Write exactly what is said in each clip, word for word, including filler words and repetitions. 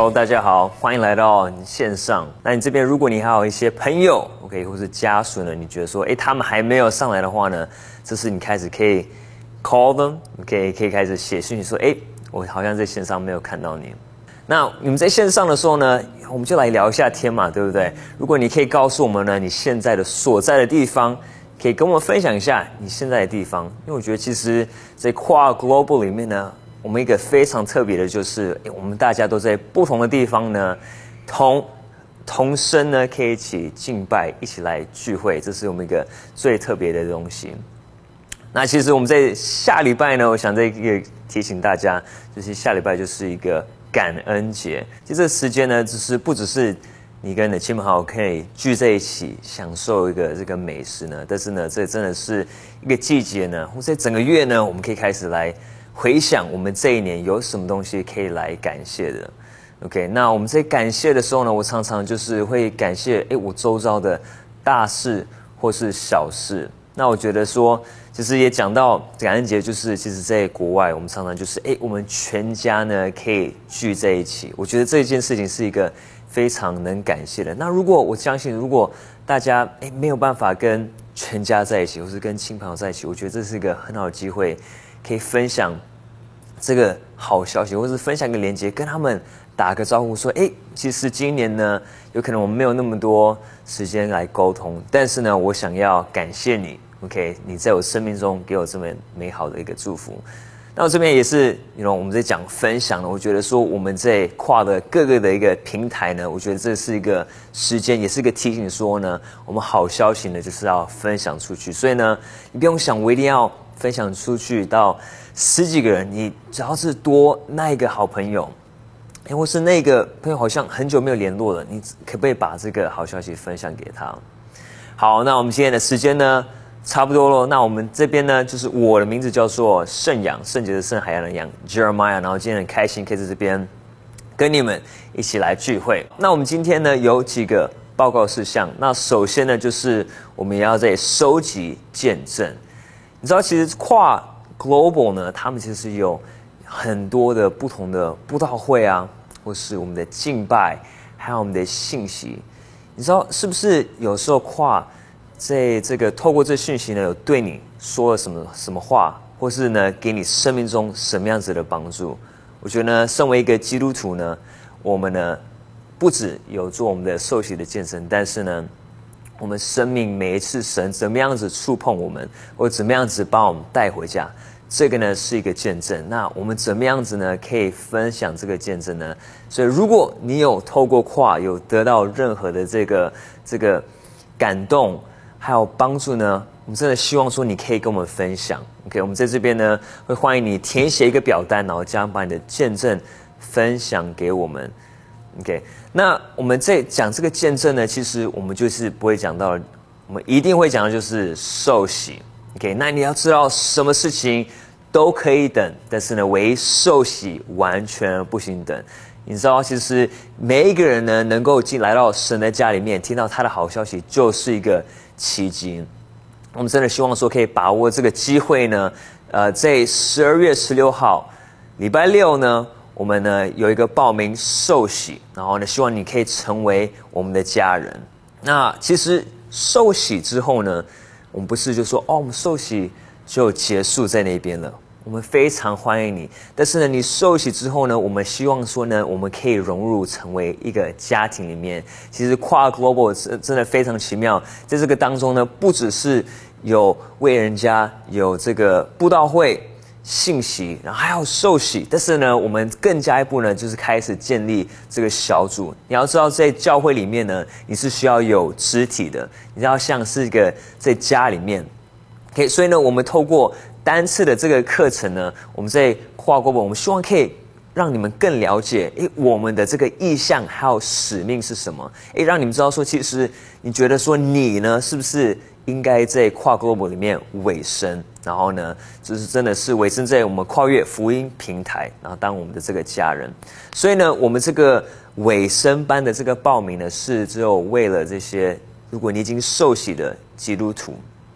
Hello， 大家好，欢迎来到线上。那你这边，如果你还有一些朋友 ，OK， 或是家属呢，你觉得说，哎，他们还没有上来的话呢，这是你开始可以 call them，OK， 可以开始写讯息说，哎，我好像在线上没有看到你。那你们在线上的时候呢，我们就来聊一下天嘛，对不对？如果你可以告诉我们呢，你现在的所在的地方，可以跟我们分享一下你现在的地方，因为我觉得其实在跨 global 里面呢。我们一个非常特别的就是，我们大家都在不同的地方呢，同同声呢可以一起敬拜，一起来聚会，这是我们一个最特别的东西。那其实我们在下礼拜呢，我想这个提醒大家，就是下礼拜就是一个感恩节。其实这个时间呢，只是不只是你跟你的亲朋好友可以聚在一起享受一个这个美食呢，但是呢，这真的是一个季节呢，或者整个月呢，我们可以开始来。回想我们这一年有什么东西可以来感谢的 ，OK？ 那我们在感谢的时候呢，我常常就是会感谢，哎，我周遭的大事或是小事。那我觉得说，其实也讲到感恩节，就是其实在国外，我们常常就是，哎，我们全家呢可以聚在一起。我觉得这件事情是一个非常能感谢的。那如果我相信，如果大家哎没有办法跟全家在一起，或是跟亲朋友在一起，我觉得这是一个很好的机会。可以分享这个好消息，或是分享一个连结，跟他们打个招呼，说：“哎，其实今年呢，有可能我们没有那么多时间来沟通，但是呢，我想要感谢你 ，OK， 你在我生命中给我这么美好的一个祝福。”那我这边也是，you know，我们在讲分享呢，我觉得说我们在跨的各个的一个平台呢，我觉得这是一个时间，也是一个提醒，说呢，我们好消息呢就是要分享出去，所以呢，你不用想我一定要。分享出去到十几个人，你只要是多那一个好朋友，或是那个朋友好像很久没有联络了，你可不可以把这个好消息分享给他？好，那我们今天的时间呢，差不多了。那我们这边呢，就是我的名字叫做圣阳，圣洁的圣，海洋的洋 ，Jeremiah。然后今天很开心可以在这边跟你们一起来聚会。那我们今天呢有几个报告事项。那首先呢，就是我们也要在收集见证。你知道，其实跨 global 呢，他们其实有很多的不同的布道会啊，或是我们的敬拜，还有我们的信息。你知道是不是有时候跨在这个透过这讯息呢，有对你说了什么什么话，或是呢给你生命中什么样子的帮助？我觉得呢，身为一个基督徒呢，我们呢不只有做我们的受洗的见证，但是呢。我们生命每一次神怎么样子触碰我们，或怎么样子把我们带回家，这个呢是一个见证。那我们怎么样子呢可以分享这个见证呢？所以如果你有透过跨有得到任何的这个这个感动还有帮助呢，我们真的希望说你可以跟我们分享。OK， 我们在这边呢会欢迎你填写一个表单，然后将把你的见证分享给我们。OK， 那我们在讲这个见证呢，其实我们就是不会讲到，我们一定会讲的就是受洗。OK， 那你要知道什么事情都可以等，但是呢，唯受洗完全不行等。你知道，其实每一个人呢，能够进来到神的家里面，听到他的好消息，就是一个奇迹。我们真的希望说，可以把握这个机会呢，呃，在十二月十六号，礼拜六呢。我们呢有一个报名受洗，然后呢希望你可以成为我们的家人。那其实受洗之后呢，我们不是就说哦，我们受洗就结束在那边了。我们非常欢迎你，但是呢，你受洗之后呢，我们希望说呢，我们可以融入成为一个家庭里面。其实跨 global 真的非常奇妙，在这个当中呢，不只是有为人家有这个布道会。信息，然后还有受洗，但是呢，我们更加一步呢，就是开始建立这个小组。你要知道，在教会里面呢，你是需要有肢体的，你要像是一个在家里面。OK， 所以呢，我们透过单次的这个课程呢，我们在跨国本，我们希望可以让你们更了解，诶，我们的这个意向还有使命是什么？诶，让你们知道说，其实你觉得说你呢，是不是？应该在跨 global 里面委身，然后呢，就是真的是委身在我们跨越福音平台，然后当我们的这个家人。所以呢，我们这个委身班的这个报名呢，是只有为了这些，如果你已经受洗的基督徒。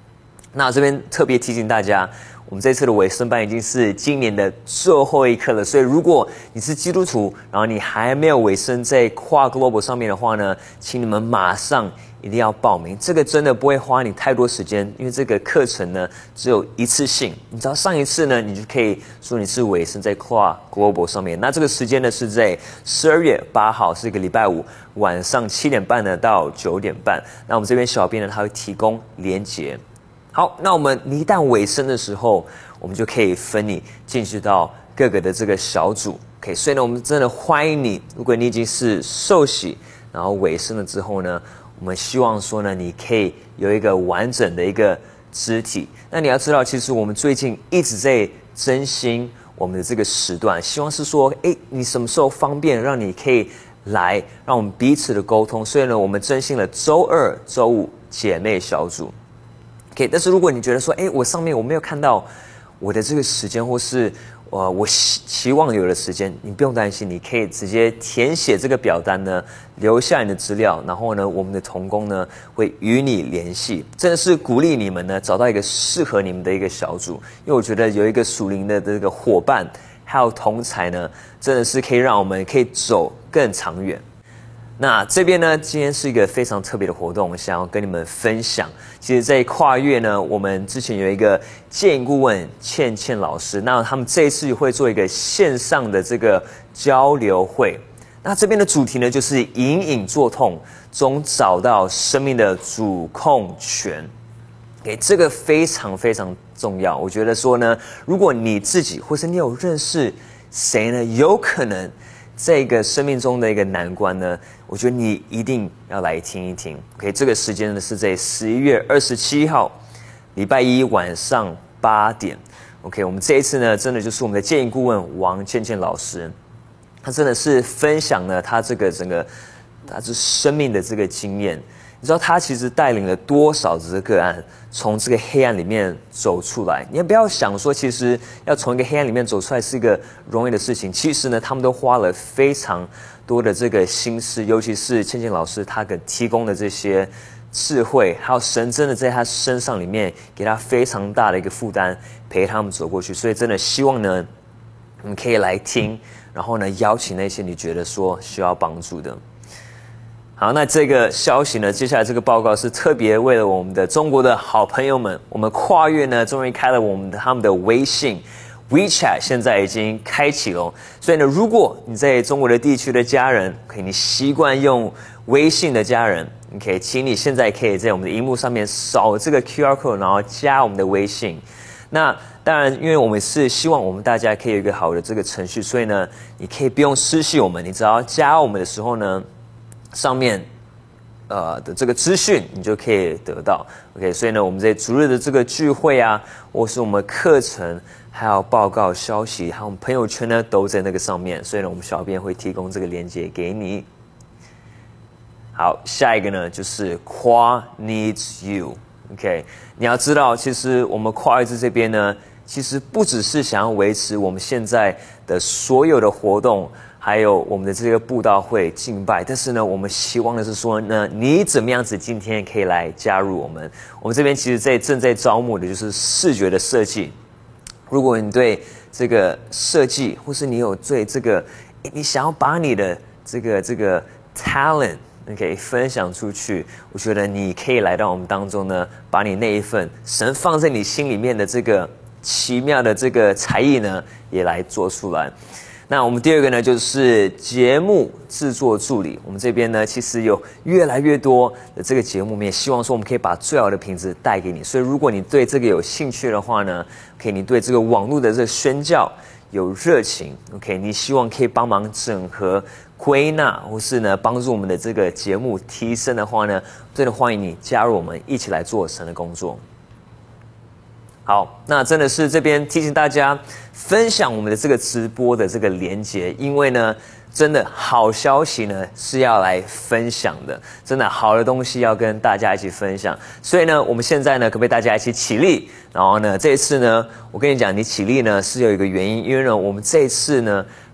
那这边特别提醒大家，我们这次的尾声班已经是今年的最后一课了，所以如果你是基督徒，然后你还没有尾声在跨 Global 上面的话呢，请你们马上一定要报名。这个真的不会花你太多时间，因为这个课程呢只有一次性，你只要上一次呢，你就可以说你是尾声在跨 Global 上面。那这个时间呢是在十二月八号，是一个礼拜五晚上七点半呢到九点半。那我们这边小编呢他会提供连结。好，那我们一旦尾声的时候，我们就可以分你进去到各个的这个小组。OK， 所以呢，我们真的欢迎你。如果你已经是受洗，然后尾声了之后呢，我们希望说呢，你可以有一个完整的一个肢体。那你要知道，其实我们最近一直在更新我们的这个时段，希望是说，哎，你什么时候方便，让你可以来，让我们彼此的沟通。所以呢，我们更新了周二、周五姐妹小组。OK， 但是如果你觉得说，哎，我上面我没有看到我的这个时间，或是呃我期期望有的时间，你不用担心，你可以直接填写这个表单呢，留下你的资料，然后呢，我们的同工呢会与你联系。真的是鼓励你们呢找到一个适合你们的一个小组，因为我觉得有一个属灵的这个伙伴，还有同才呢，真的是可以让我们可以走更长远。那这边呢，今天是一个非常特别的活动，我想要跟你们分享。其实，在跨越呢，我们之前有一个建营顾问倩倩老师，那他们这一次会做一个线上的这个交流会。那这边的主题呢，就是隐隐作痛中找到生命的主控权。给这个非常非常重要。我觉得说呢，如果你自己或是你有认识谁呢，有可能这个生命中的一个难关呢，我觉得你一定要来听一听。OK， 这个时间呢是在十一月二十七号，礼拜一晚上八点。OK， 我们这一次呢，真的就是我们的建营顾问王倩倩老师，他真的是分享了他这个整个他是生命的这个经验。你知道他其实带领了多少这个个案从这个黑暗里面走出来？你也不要想说，其实要从一个黑暗里面走出来是一个容易的事情。其实呢，他们都花了非常多的这个心思，尤其是倩倩老师他给提供的这些智慧，还有神真的在他身上里面给他非常大的一个负担，陪他们走过去。所以真的希望呢，你可以来听，然后呢，邀请那些你觉得说需要帮助的。好，那这个消息呢，接下来这个报告是特别为了我们的中国的好朋友们，我们跨越呢，终于开了我们的他们的微信 WeChat， 现在已经开启了。所以呢，如果你在中国的地区的家人，可以你习惯用微信的家人，你可以，请你现在可以在我们的荧幕上面扫这个 Q R code， 然后加我们的微信。那当然，因为我们是希望我们大家可以有一个好的这个程序，所以呢，你可以不用失去我们，你只要加我们的时候呢，上面呃的这个资讯你就可以得到。 OK， 所以呢，我们在主日的这个聚会啊，或是我们课程还有报告消息还有我们朋友圈呢，都在那个上面。所以呢，我们小编会提供这个链接给你。好，下一个呢就是跨 needs you。 OK， 你要知道，其实我们跨越之这边呢，其实不只是想要维持我们现在的所有的活动，还有我们的这个布道会敬拜，但是呢，我们希望的是说呢，你怎么样子今天可以来加入我们？我们这边其实在正在招募的就是视觉的设计。如果你对这个设计，或是你有对这个，你想要把你的这个这个 talent OK 分享出去，我觉得你可以来到我们当中呢，把你那一份神放在你心里面的这个奇妙的这个才艺呢，也来做出来。那我们第二个呢，就是节目制作助理。我们这边呢，其实有越来越多的这个节目，我们也希望说我们可以把最好的品质带给你。所以如果你对这个有兴趣的话呢 ，OK， 你对这个网络的这个宣教有热情 ，OK， 你希望可以帮忙整合、归纳，或是呢帮助我们的这个节目提升的话呢，真的欢迎你加入我们，一起来做神的工作。好，那真的是这边提醒大家分享我们的这个直播的这个连结，因为呢，真的好消息呢是要来分享的，真的好的东西要跟大家一起分享。所以呢，我们现在呢，可不可以大家一起起立？然后呢，这一次呢，我跟你讲，你起立呢是有一个原因，因为呢，我们这一次呢，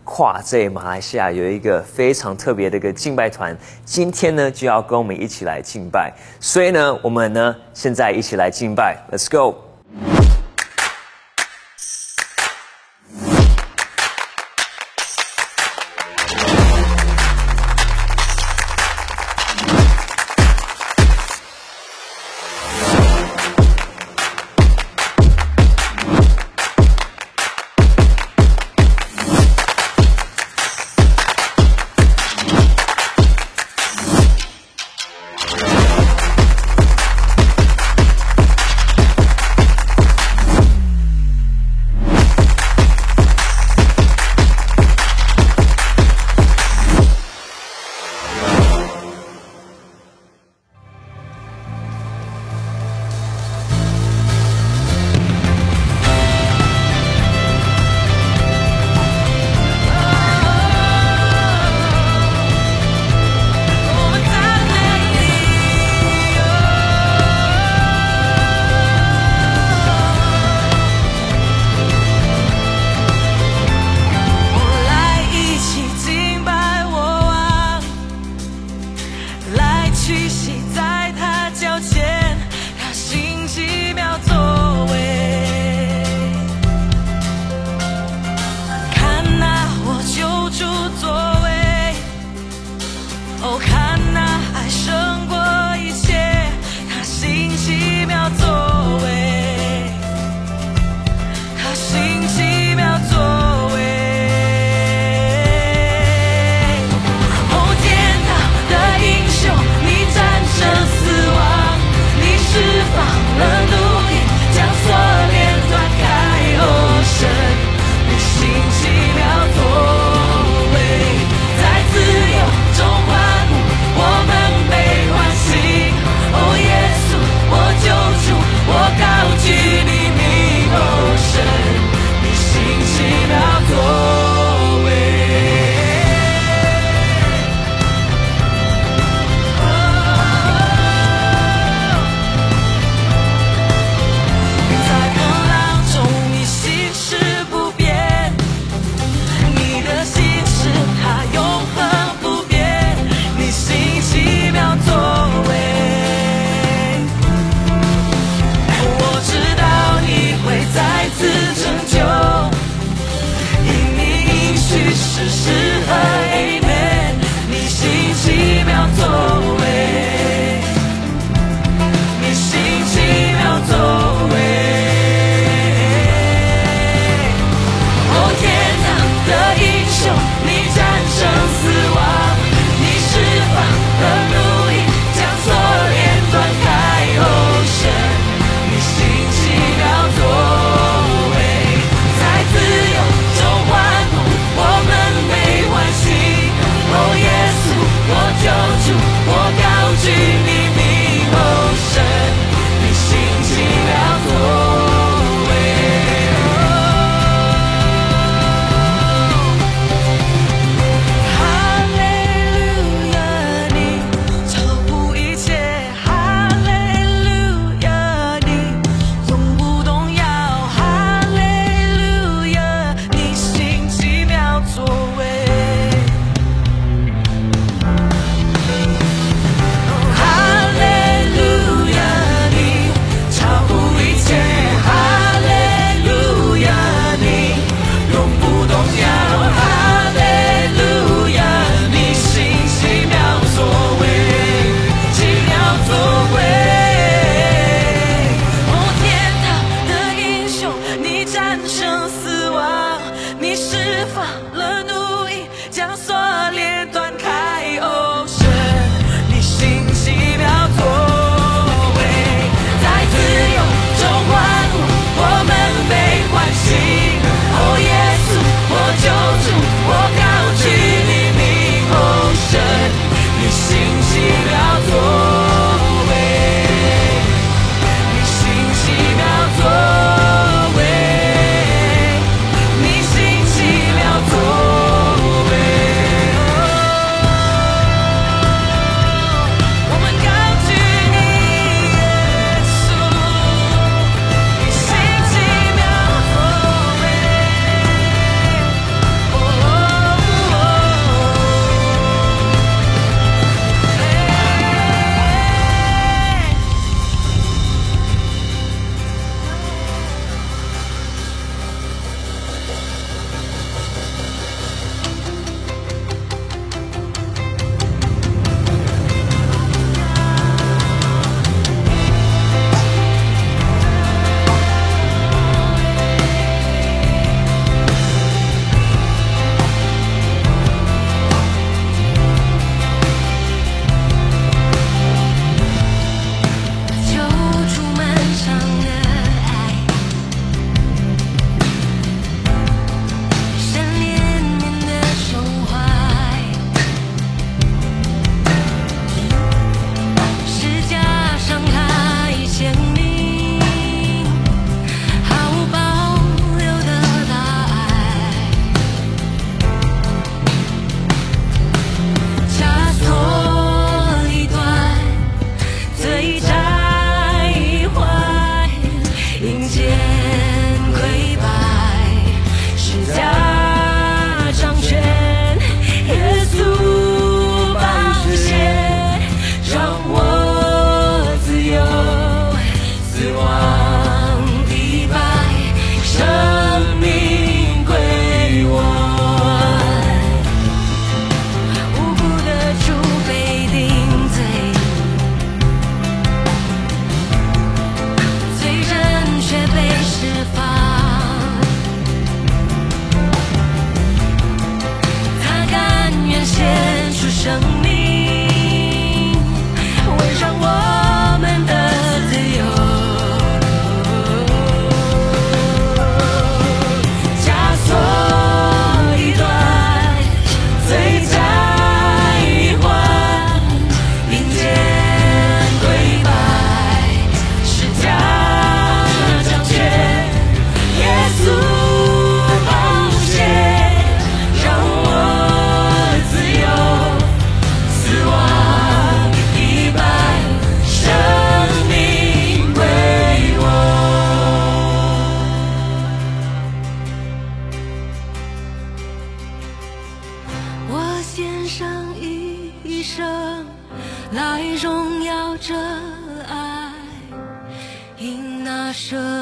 跨在马来西亚有一个非常特别的一个敬拜团，今天呢就要跟我们一起来敬拜，所以呢，我们呢现在一起来敬拜 ，Let's go。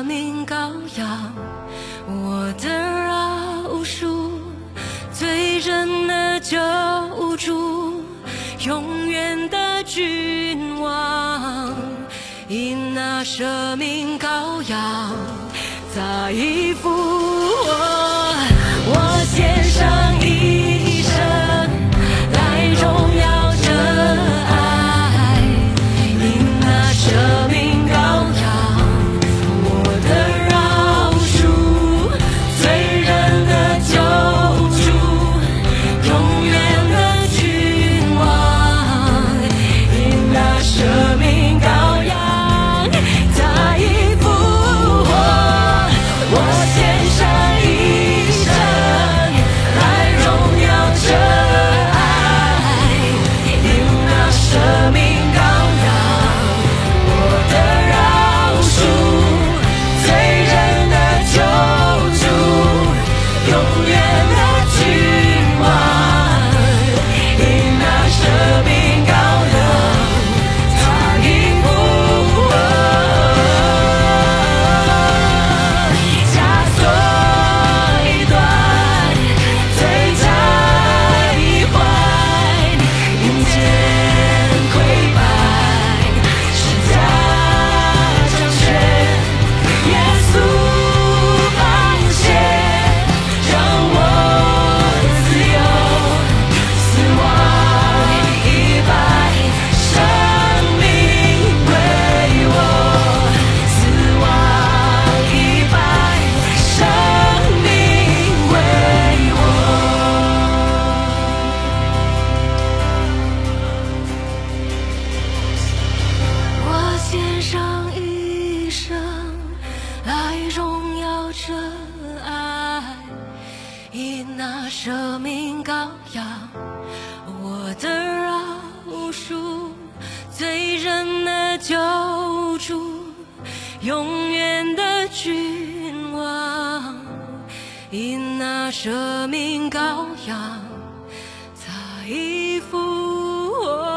命羔羊，我的饶恕，罪人的救主，永远的君王。因那舍命羔羊在复活，我献上一生来荣耀这爱。因那舍命羔羊，我的饶恕，罪人的救主，永远的君王。因那舍命羔羊舍命羔羊，我的饶恕，罪人的救主，永远的君王。因那舍命羔羊在复活。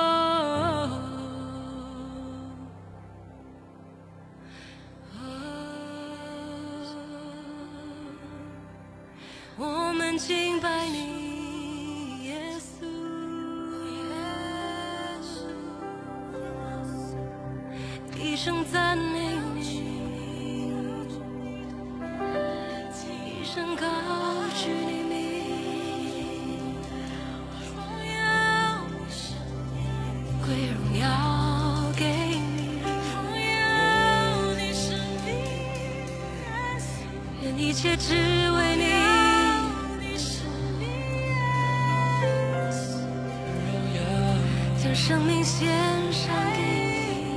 我们敬拜你，耶稣，一生赞美你，一生高举你名，归荣耀给你，愿一切只为你。将生命献上给你，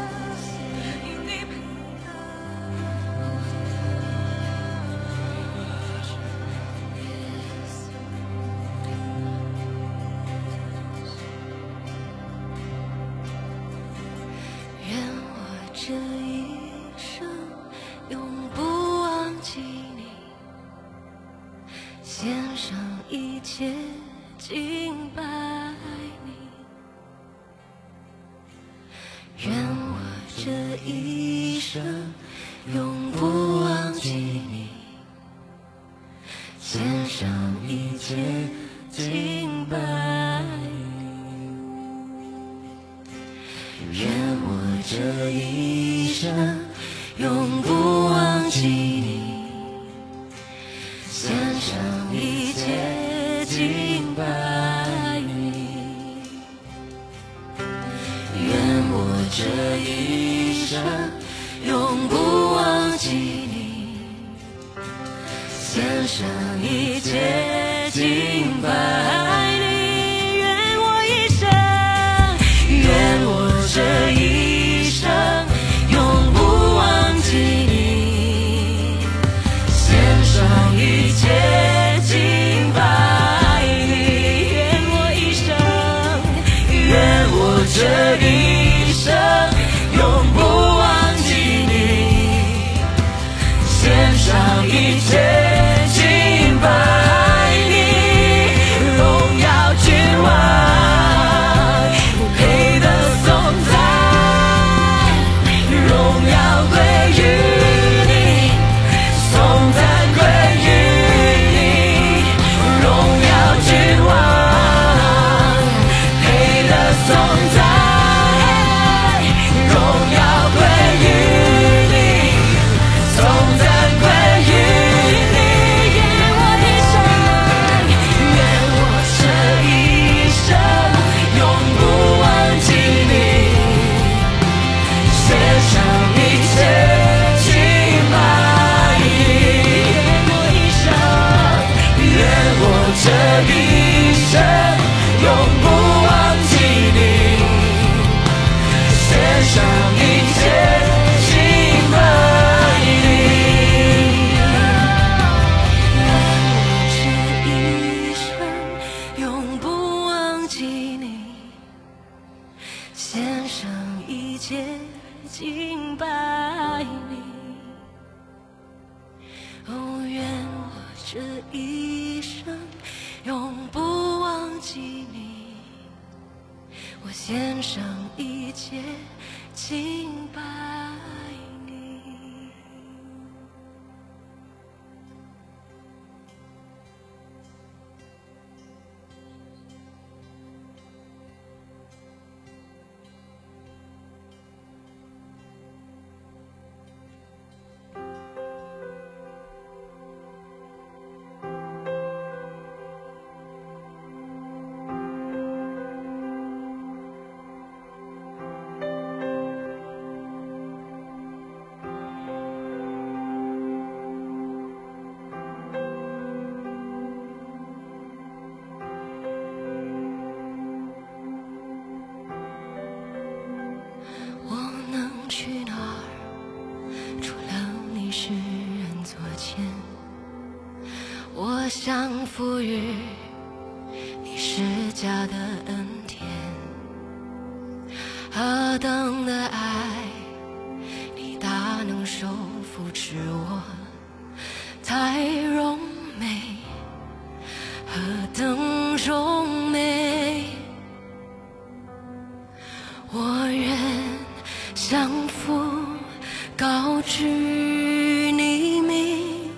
愿我这一生永不忘记你，献上一切敬拜你。愿我这一生永不忘记你，献上一切敬拜你。愿我这一生永不忘记你，献上一切敬拜你。愿我这一生永不忘记你，献上一切敬拜你。愿我一生，愿我这一生永不忘记你，献上一切敬拜你。愿我一生，愿我这一生永不忘记你，献上一切敬拜你。荣耀君王，不配的颂赞，荣耀归于这一生永不忘记你，我献上一切敬拜你。去哪儿？除了你是人左肩，我想赋予你施加的恩典。何等的爱，你大能手扶持我，太荣美，何等荣美，我愿降服，高举你名，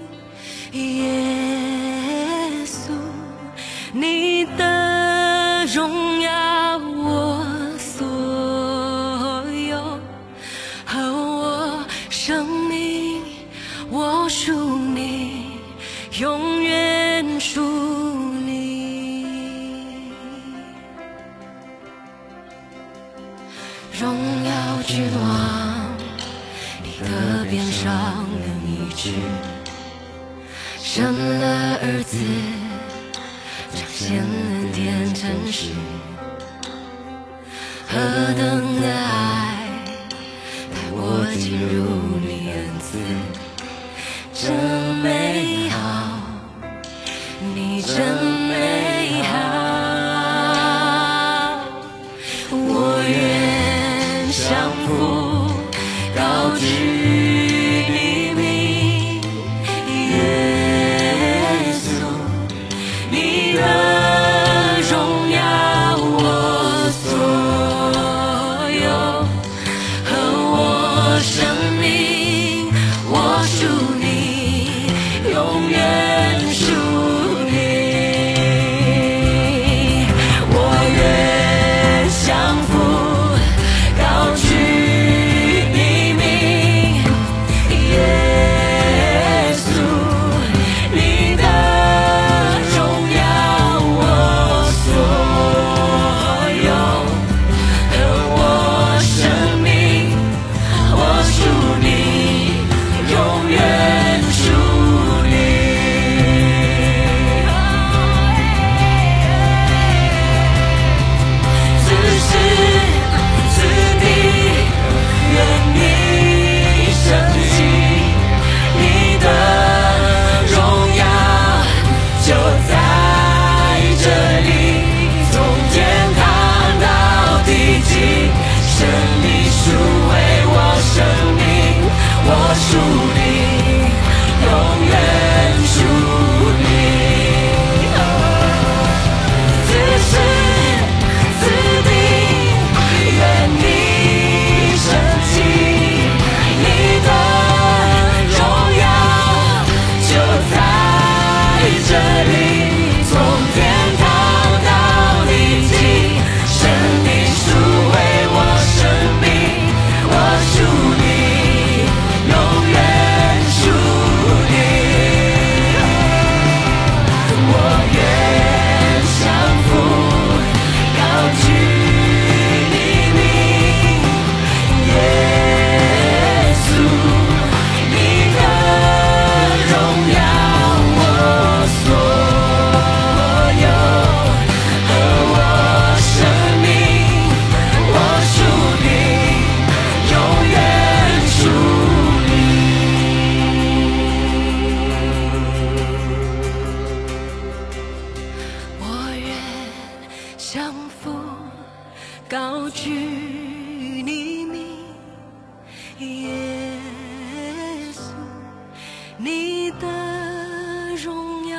耶稣，你的荣耀我所有，和我生命，我属你，永远属你。荣耀君王，你的鞭伤了医治，生了儿子，彰显恩典真实。何等的爱，带我进入你恩赐，真美好，你真美好。我愿降服，高举你名，耶稣，你的荣耀我所有，和我生命，我属你，永远属你。我愿降服，高举你名，耶稣，你的荣耀我所有，和我生命，我属你，永远属你。此时此地，愿你升起，你的荣耀就在这里，从天堂到地极，神你属为我生命，我属你，永远属你。此时此地，愿你升起，你的荣耀就在这里，从天堂到地极，神你属为我生命，我属你，永远属你。我愿降服，高举你名，耶稣，你的荣耀我所有，和我生命，我属你，永远属你。我愿降服，高举你名，耶稣，你的荣耀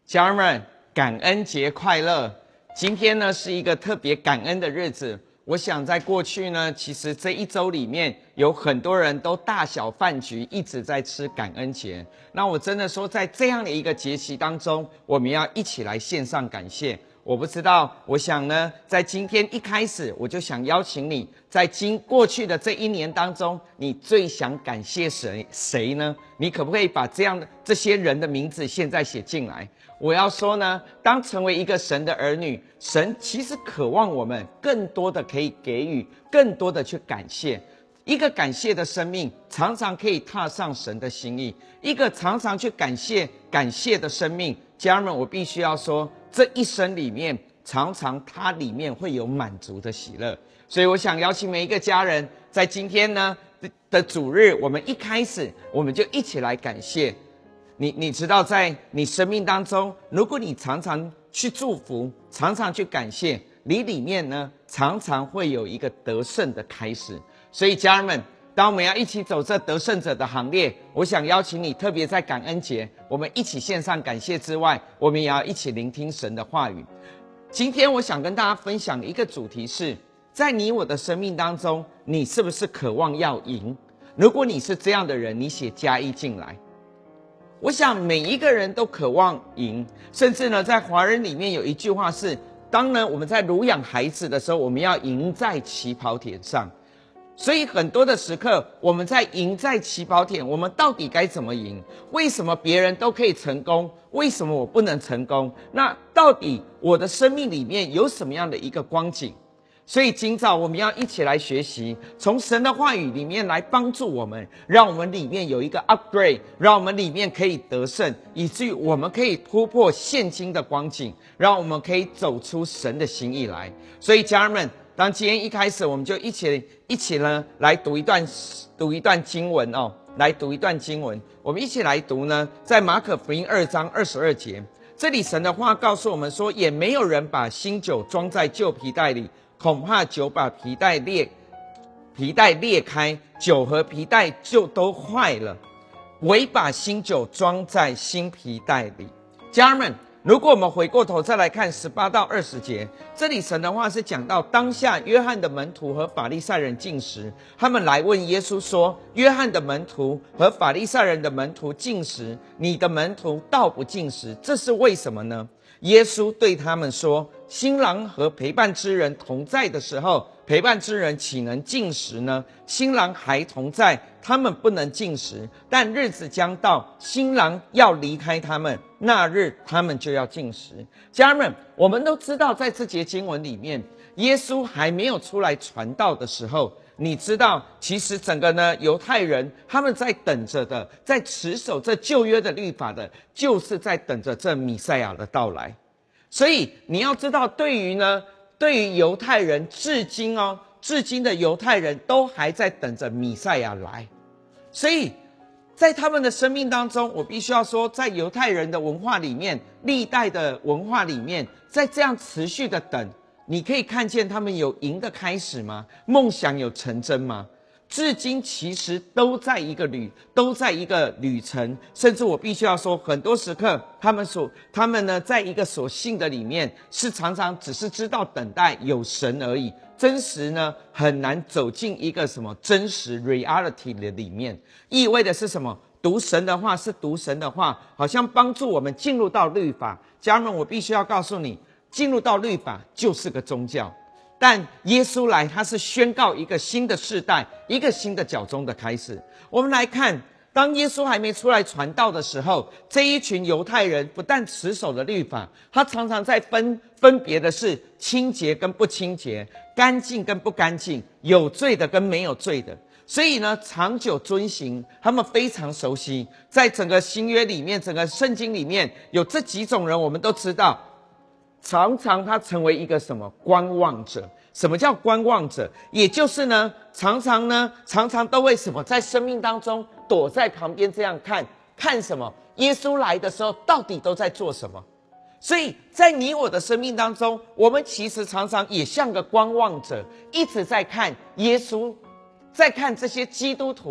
家人们，感恩节快乐！今天呢是一个特别感恩的日子。我想在过去呢，其实这一周里面有很多人都大小饭局，一直在吃感恩节。那我真的说，在这样的一个节期当中，我们要一起来献上感谢。我不知道，我想呢，在今天一开始，我就想邀请你，在经过去的这一年当中，你最想感谢谁谁呢？你可不可以把这样的这些人的名字现在写进来？我要说呢，当成为一个神的儿女，神其实渴望我们更多的可以给予，更多的去感谢。一个感谢的生命，常常可以踏上神的心意。一个常常去感谢、感谢的生命，家人们，我必须要说，这一生里面，常常它里面会有满足的喜乐。所以我想邀请每一个家人，在今天呢的主日，我们一开始，我们就一起来感谢。你你知道，在你生命当中，如果你常常去祝福，常常去感谢，你里面呢，常常会有一个得胜的开始。所以家人们，当我们要一起走这得胜者的行列，我想邀请你，特别在感恩节，我们一起献上感谢之外，我们也要一起聆听神的话语。今天我想跟大家分享的一个主题是，在你我的生命当中，你是不是渴望要赢？如果你是这样的人，你写加一进来。我想每一个人都渴望赢，甚至呢，在华人里面有一句话是：当呢我们在乳养孩子的时候，我们要赢在起跑点上。所以很多的时刻，我们在赢在起跑点，我们到底该怎么赢？为什么别人都可以成功？为什么我不能成功？那到底我的生命里面有什么样的一个光景？所以今早我们要一起来学习，从神的话语里面来帮助我们，让我们里面有一个 upgrade， 让我们里面可以得胜，以至于我们可以突破现今的光景，让我们可以走出神的心意来。所以家人们，当今天一开始，我们就一起一起呢来读一段读一段经文哦，来读一段经文。我们一起来读呢，在马可福音二章二十二节，这里神的话告诉我们说，也没有人把新酒装在旧皮袋里，恐怕酒把皮带裂，皮带裂开，酒和皮带就都坏了，唯把新酒装在新皮带里。家人们，如果我们回过头再来看十八到二十节，这里神的话是讲到当下约翰的门徒和法利赛人进食，他们来问耶稣说，约翰的门徒和法利赛人的门徒进食，你的门徒倒不进食，这是为什么呢？耶稣对他们说，新郎和陪伴之人同在的时候，陪伴之人岂能进食呢？新郎还同在，他们不能进食，但日子将到，新郎要离开他们，那日他们就要进食。家人们，我们都知道，在这节经文里面，耶稣还没有出来传道的时候，你知道，其实整个呢犹太人他们在等着的，在持守这旧约的律法的，就是在等着这弥赛亚的到来。所以你要知道，对于呢，对于犹太人，至今哦，至今的犹太人都还在等着弥赛亚来。所以在他们的生命当中，我必须要说，在犹太人的文化里面，历代的文化里面，在这样持续的等，你可以看见他们有赢的开始吗？梦想有成真吗？至今其实都在一个旅，都在一个旅程，甚至我必须要说，很多时刻他们所，他们呢，在一个所信的里面，是常常只是知道等待有神而已，真实呢很难走进一个什么真实 reality 的里面。意味的是什么？读神的话是读神的话，好像帮助我们进入到律法。家人们，我必须要告诉你，进入到律法就是个宗教。但耶稣来，他是宣告一个新的世代，一个新的脚中的开始。我们来看，当耶稣还没出来传道的时候，这一群犹太人不但持守了律法，他常常在分分别的是清洁跟不清洁，干净跟不干净，有罪的跟没有罪的。所以呢，长久遵行，他们非常熟悉。在整个新约里面，整个圣经里面有这几种人，我们都知道。常常他成为一个什么观望者？什么叫观望者？也就是呢，常常呢，常常都会什么，在生命当中躲在旁边这样看，看什么？耶稣来的时候，到底都在做什么？所以在你我的生命当中，我们其实常常也像个观望者，一直在看耶稣，在看这些基督徒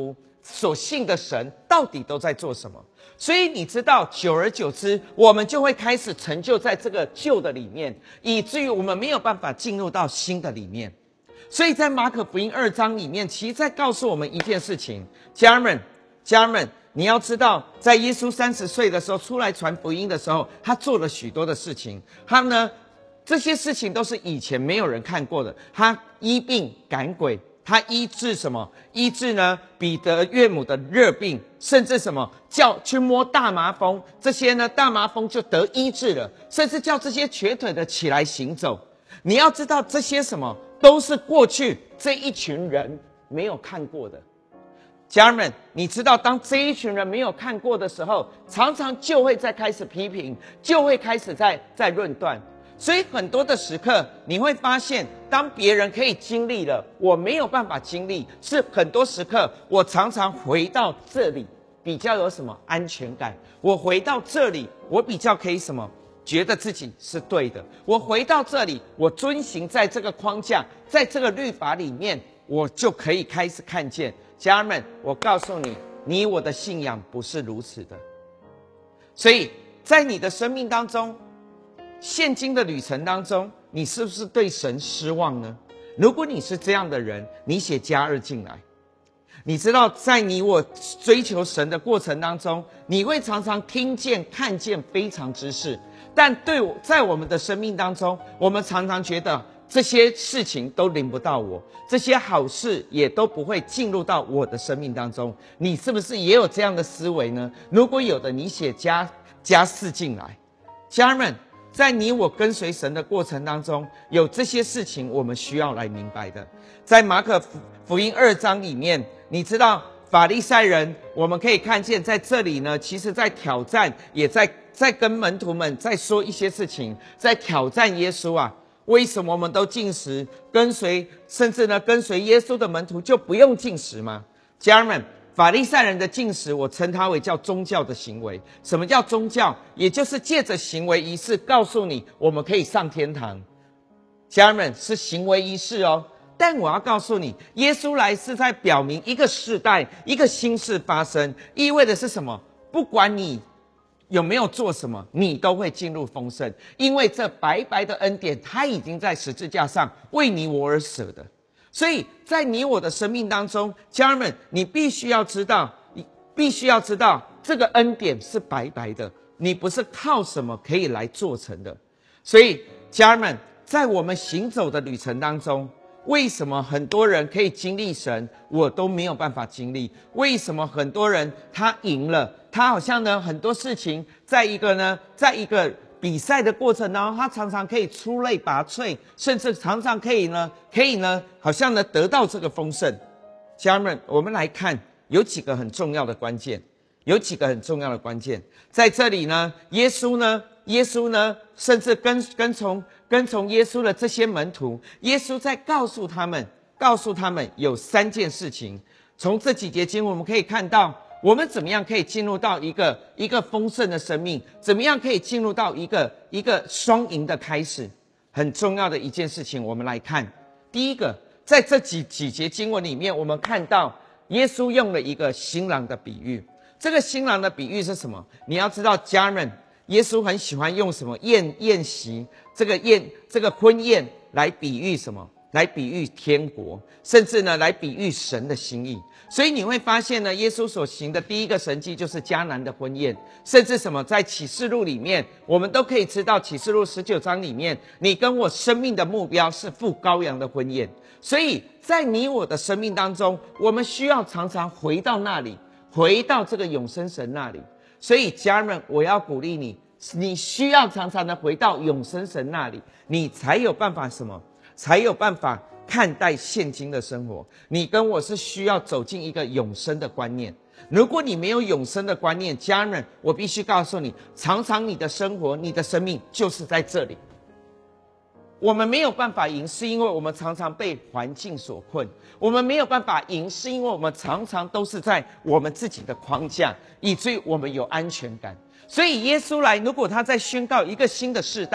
所信的神到底都在做什么。所以你知道，久而久之，我们就会开始成就在这个旧的里面，以至于我们没有办法进入到新的里面。所以在马可福音二章里面，其实在告诉我们一件事情，家人们，家人们，你要知道，在耶稣三十岁的时候出来传福音的时候，他做了许多的事情。他呢，这些事情都是以前没有人看过的。他医病赶鬼。他医治什么？医治呢彼得岳母的热病，甚至什么叫去摸大麻风，这些呢大麻风就得医治了，甚至叫这些瘸腿的起来行走。你要知道，这些什么都是过去这一群人没有看过的。家人们，你知道，当这一群人没有看过的时候，常常就会在开始批评，就会开始在在论断。所以很多的时刻，你会发现，当别人可以经历了，我没有办法经历，是很多时刻，我常常回到这里，比较有什么安全感。我回到这里，我比较可以什么，觉得自己是对的。我回到这里，我遵行在这个框架，在这个律法里面，我就可以开始看见。家人们，我告诉你，你我的信仰不是如此的。所以在你的生命当中，现今的旅程当中，你是不是对神失望呢？如果你是这样的人，你写加二进来。你知道，在你我追求神的过程当中，你会常常听见看见非常之事，但对我在我们的生命当中，我们常常觉得这些事情都临不到我，这些好事也都不会进入到我的生命当中。你是不是也有这样的思维呢？如果有的，你写加加四进来。家人们，在你我跟随神的过程当中，有这些事情我们需要来明白的。在马可福音二章里面，你知道法利赛人，我们可以看见在这里呢，其实在挑战，也在在跟门徒们在说一些事情，在挑战耶稣啊。为什么我们都禁食，跟随甚至呢跟随耶稣的门徒就不用禁食吗？家人们，法利赛人的禁食，我称它为叫宗教的行为。什么叫宗教？也就是借着行为仪式告诉你我们可以上天堂。家人们，是行为仪式哦。但我要告诉你，耶稣来是在表明一个世代，一个新事发生，意味的是什么？不管你有没有做什么，你都会进入丰盛，因为这白白的恩典，他已经在十字架上为你我而舍的。所以在你我的生命当中，家人们，你必须要知道，你必须要知道，这个恩典是白白的，你不是靠什么可以来做成的。所以家人们，在我们行走的旅程当中，为什么很多人可以经历神，我都没有办法经历？为什么很多人他赢了，他好像呢很多事情，在一个呢，在一个比赛的过程当中，他常常可以出类拔萃，甚至常常可以呢，可以呢，好像呢得到这个丰盛。家人们，我们来看有几个很重要的关键，有几个很重要的关键，在这里呢，耶稣呢，耶稣呢，甚至跟跟从跟从耶稣的这些门徒，耶稣在告诉他们，告诉他们有三件事情。从这几节经文我们可以看到，我们怎么样可以进入到一个一个丰盛的生命，怎么样可以进入到一个一个双赢的开始。很重要的一件事情，我们来看。第一个，在这几几节经文里面，我们看到耶稣用了一个新郎的比喻。这个新郎的比喻是什么？你要知道，家人们，耶稣很喜欢用什么宴宴席，这个宴这个婚宴来比喻什么？来比喻天国，甚至呢来比喻神的心意。所以你会发现呢，耶稣所行的第一个神迹就是迦南的婚宴，甚至什么，在启示录里面，我们都可以知道，启示录十九章里面，你跟我生命的目标是赴羔羊的婚宴。所以在你我的生命当中，我们需要常常回到那里，回到这个永生神那里。所以家人们，我要鼓励你，你需要常常的回到永生神那里，你才有办法什么？才有办法看待现今的生活。你跟我是需要走进一个永生的观念。如果你没有永生的观念，家人，我必须告诉你，常常你的生活，你的生命就是在这里。我们没有办法赢，是因为我们常常被环境所困。我们没有办法赢，是因为我们常常都是在我们自己的框架，以至于我们有安全感。所以耶稣来，如果他在宣告一个新的世代，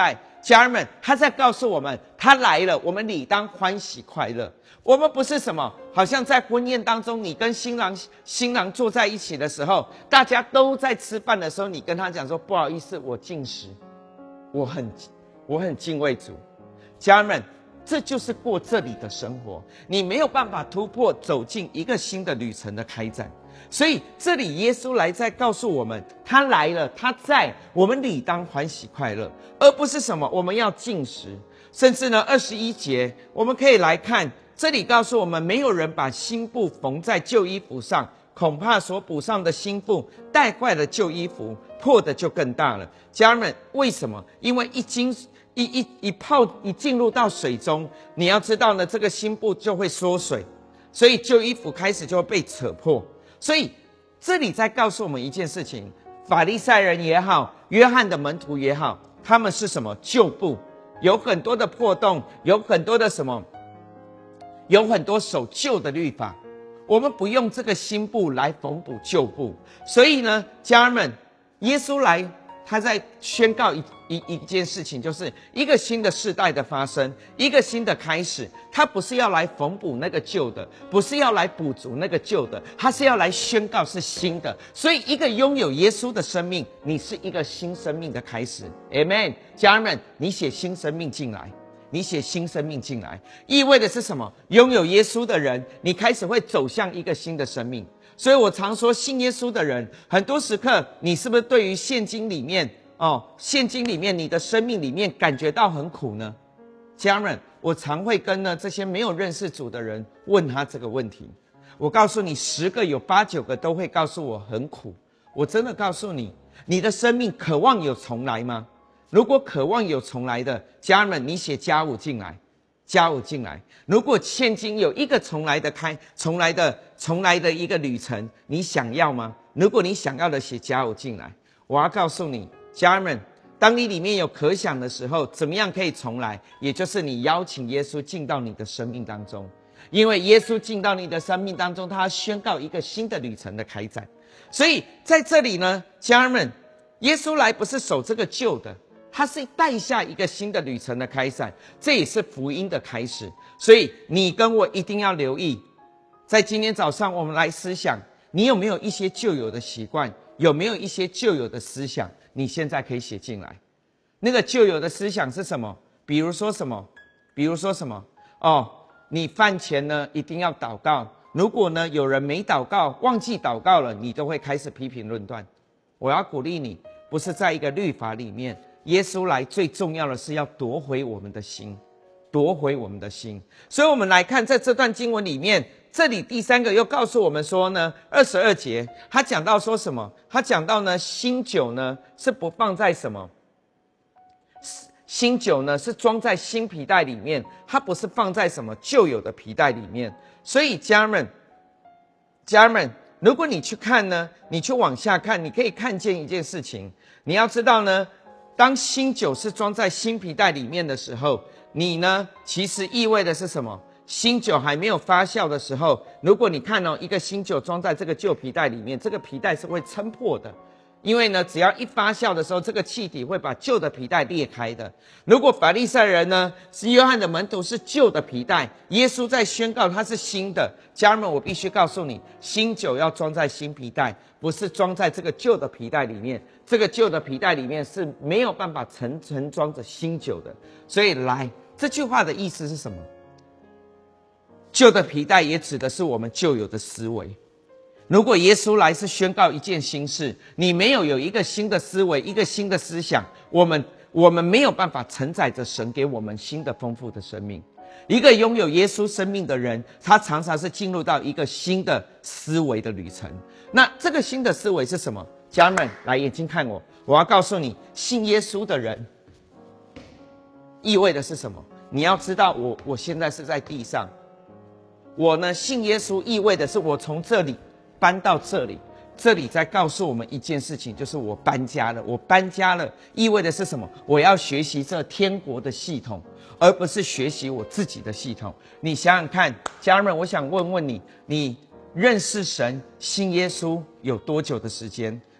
家人们，他在告诉我们，他来了，我们理当欢喜快乐。我们不是什么，好像在婚宴当中，你跟新郎新郎坐在一起的时候，大家都在吃饭的时候，你跟他讲说不好意思，我禁食，我很我很敬畏主。家人们，这就是过这里的生活，你没有办法突破，走进一个新的旅程的开展。所以这里耶稣来在告诉我们，他来了，他在，我们理当欢喜快乐，而不是什么我们要禁食。甚至呢二十一节我们可以来看，这里告诉我们，没有人把新布缝在旧衣服上，恐怕所补上的新布带坏了旧衣服，破的就更大了。家人们，为什么？因为一经一一一泡一进入到水中，你要知道呢，这个新布就会缩水，所以旧衣服开始就会被扯破。所以这里在告诉我们一件事情，法利赛人也好，约翰的门徒也好，他们是什么？旧布，有很多的破洞，有很多的什么，有很多守旧的律法。我们不用这个新布来缝补旧布。所以呢，家人们，耶稣来，他在宣告一一一件事情，就是一个新的世代的发生，一个新的开始。他不是要来缝补那个旧的，不是要来补足那个旧的，他是要来宣告是新的。所以一个拥有耶稣的生命，你是一个新生命的开始。 Amen。 家人们，你写新生命进来，你写新生命进来，意味的是什么？拥有耶稣的人，你开始会走向一个新的生命。所以我常说，信耶稣的人，很多时刻你是不是对于现今里面哦，现今里面你的生命里面感觉到很苦呢？家人，我常会跟呢这些没有认识主的人问他这个问题。我告诉你，十个有八九个都会告诉我很苦。我真的告诉你，你的生命渴望有重来吗？如果渴望有重来的，家人们，你写加五进来，加五进来。如果现今有一个重来的开，重来的重来的一个旅程，你想要吗？如果你想要的，写加五进来。我要告诉你，家人们，当你里面有可想的时候，怎么样可以重来？也就是你邀请耶稣进到你的生命当中，因为耶稣进到你的生命当中，他宣告一个新的旅程的开展。所以在这里呢，家人们，耶稣来不是守这个旧的，他是带下一个新的旅程的开展，这也是福音的开始。所以你跟我一定要留意，在今天早上我们来思想，你有没有一些旧有的习惯，有没有一些旧有的思想，你现在可以写进来。那个旧有的思想是什么？比如说什么？比如说什么？哦，你饭前呢一定要祷告，如果呢有人没祷告，忘记祷告了，你都会开始批评论断。我要鼓励你，不是在一个律法里面，耶稣来最重要的是要夺回我们的心，夺回我们的心。所以我们来看在这段经文里面，这里第三个又告诉我们说呢，二十二节他讲到说什么？他讲到呢，新酒呢是不放在什么？新酒呢是装在新皮带里面，它不是放在什么旧有的皮带里面。所以家人们，家人们，如果你去看呢，你去往下看，你可以看见一件事情。你要知道呢，当新酒是装在新皮带里面的时候，你呢其实意味的是什么？新酒还没有发酵的时候，如果你看哦，一个新酒装在这个旧皮带里面，这个皮带是会撑破的。因为呢，只要一发酵的时候，这个气体会把旧的皮带裂开的。如果法利赛人呢是约翰的门徒是旧的皮带，耶稣在宣告它是新的。家人们，我必须告诉你，新酒要装在新皮带，不是装在这个旧的皮带里面。这个旧的皮带里面是没有办法层层装着新酒的。所以来，这句话的意思是什么？旧的皮带也指的是我们旧有的思维。如果耶稣来是宣告一件新事，你没有有一个新的思维，一个新的思想，我们我们没有办法承载着神给我们新的丰富的生命。一个拥有耶稣生命的人，他常常是进入到一个新的思维的旅程。那这个新的思维是什么？家人们，来眼睛看我，我要告诉你，信耶稣的人意味的是什么？你要知道我，我我现在是在地上，我呢信耶稣意味的是我从这里搬到这里，这里在告诉我们一件事情，就是我搬家了。我搬家了，意味的是什么？我要学习这天国的系统，而不是学习我自己的系统。你想想看，家人们，我想问问你，你认识神、信耶稣有多久的时间？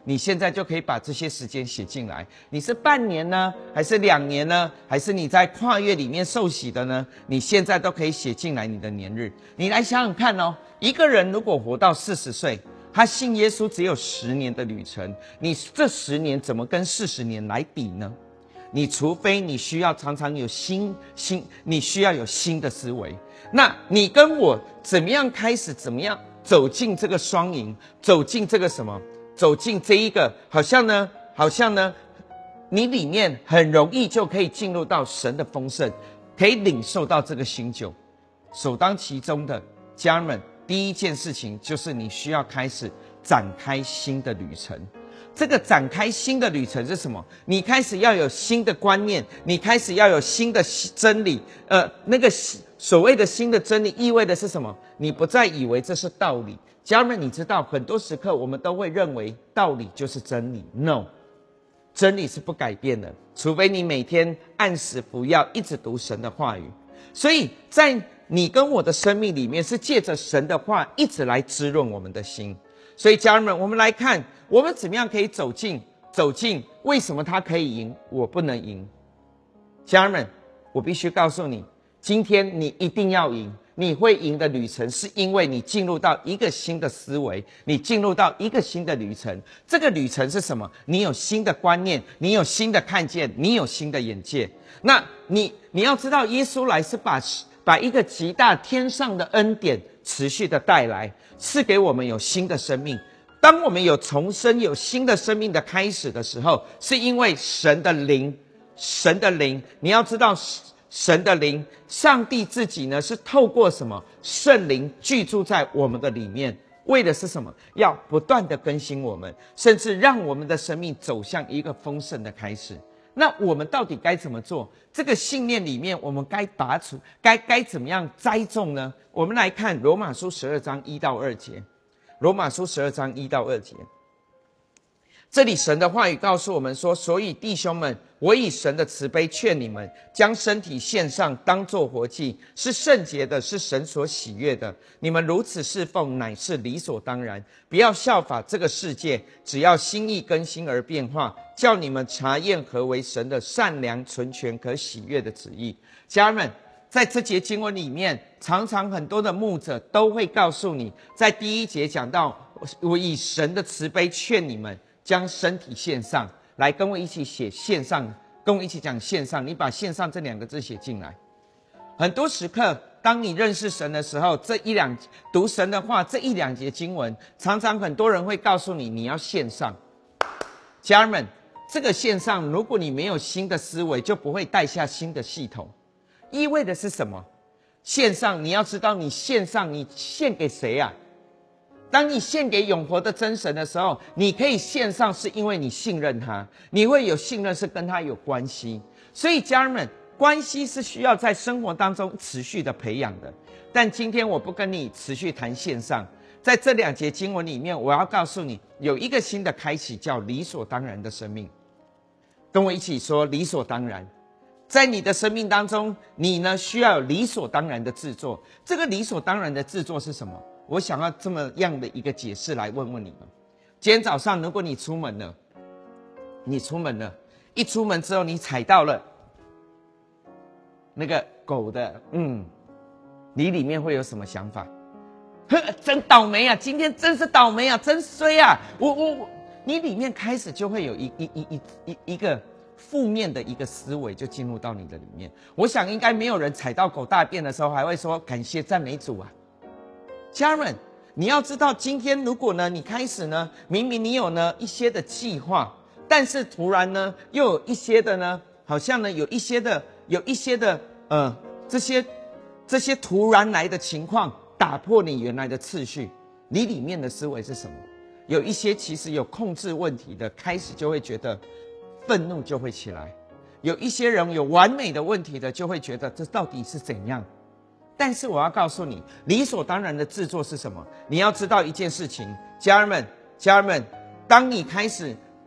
你现在就可以把这些时间写进来。你是半年呢，还是两年呢？还是你在跨越里面受洗的呢？你现在都可以写进来你的年日。你来想想看哦，一个人如果活到四十岁，他信耶稣只有十年的旅程，你这十年怎么跟四十年来比呢？你除非你需要常常有新新，你需要有新的思维。那你跟我怎么样开始？怎么样走进这个双赢？走进这个什么？走进这一个，好像呢，好像呢，你里面很容易就可以进入到神的丰盛，可以领受到这个新酒。首当其冲的，家人们，第一件事情就是你需要开始展开新的旅程。这个展开新的旅程是什么？你开始要有新的观念，你开始要有新的真理。呃，那个所谓的新的真理意味的是什么？你不再以为这是道理。家人们，你知道很多时刻我们都会认为道理就是真理。 No， 真理是不改变的，除非你每天按时服药，一直读神的话语。所以在你跟我的生命里面，是借着神的话一直来滋润我们的心。所以家人们，我们来看我们怎么样可以走进走进为什么他可以赢，我不能赢。家人们，我必须告诉你，今天你一定要赢。你会赢的旅程，是因为你进入到一个新的思维，你进入到一个新的旅程。这个旅程是什么？你有新的观念，你有新的看见，你有新的眼界。那你你要知道，耶稣来是把把一个极大天上的恩典持续的带来，赐给我们有新的生命。当我们有重生、有新的生命的开始的时候，是因为神的灵，神的灵，你要知道。神的灵，上帝自己呢，是透过什么？圣灵居住在我们的里面，为的是什么？要不断的更新我们，甚至让我们的生命走向一个丰盛的开始。那我们到底该怎么做？这个信念里面，我们该拔除，该该怎么样栽种呢？我们来看罗马书十二章一到二节。罗马书十二章一到二节。这里神的话语告诉我们说，所以弟兄们，我以神的慈悲劝你们，将身体献上，当作活祭，是圣洁的，是神所喜悦的。你们如此侍奉，乃是理所当然。不要效法这个世界，只要心意更新而变化，叫你们查验何为神的善良、纯全、可喜悦的旨意。家人们，在这节经文里面，常常很多的牧者都会告诉你，在第一节讲到，我以神的慈悲劝你们，将身体献上。来跟我一起写线上，跟我一起讲线上，你把线上这两个字写进来。很多时刻，当你认识神的时候，这一两读神的话，这一两节经文，常常很多人会告诉你，你要线上。家人们，这个线上，如果你没有新的思维，就不会带下新的系统。意味的是什么？线上，你要知道，你线上，你献给谁啊？当你献给永活的真神的时候，你可以献上，是因为你信任他，你会有信任，是跟他有关系。所以家人们，关系是需要在生活当中持续的培养的。但今天我不跟你持续谈线上，在这两节经文里面，我要告诉你，有一个新的开启，叫理所当然的生命。跟我一起说，理所当然。在你的生命当中，你呢需要有理所当然的制作。这个理所当然的制作是什么？我想要这么样的一个解释来问问你们。今天早上，如果你出门了，你出门了，一出门之后，你踩到了那个狗的，嗯，你里面会有什么想法？呵，真倒霉啊！今天真是倒霉啊！真衰啊！我我我，你里面开始就会有一一一一一一个负面的一个思维就进入到你的里面。我想应该没有人踩到狗大便的时候还会说感谢赞美主啊。家人们，你要知道，今天如果呢，你开始呢，明明你有呢一些的计划，但是突然呢，又有一些的呢，好像呢有一些的，有一些的，呃，这些这些突然来的情况，打破你原来的次序，你里面的思维是什么？有一些其实有控制问题的，开始就会觉得愤怒就会起来；有一些人有完美的问题的，就会觉得这到底是怎样？但是我要告诉你，理所当然的制作是什么？你要知道一件事情，家人们，家人们，当你开始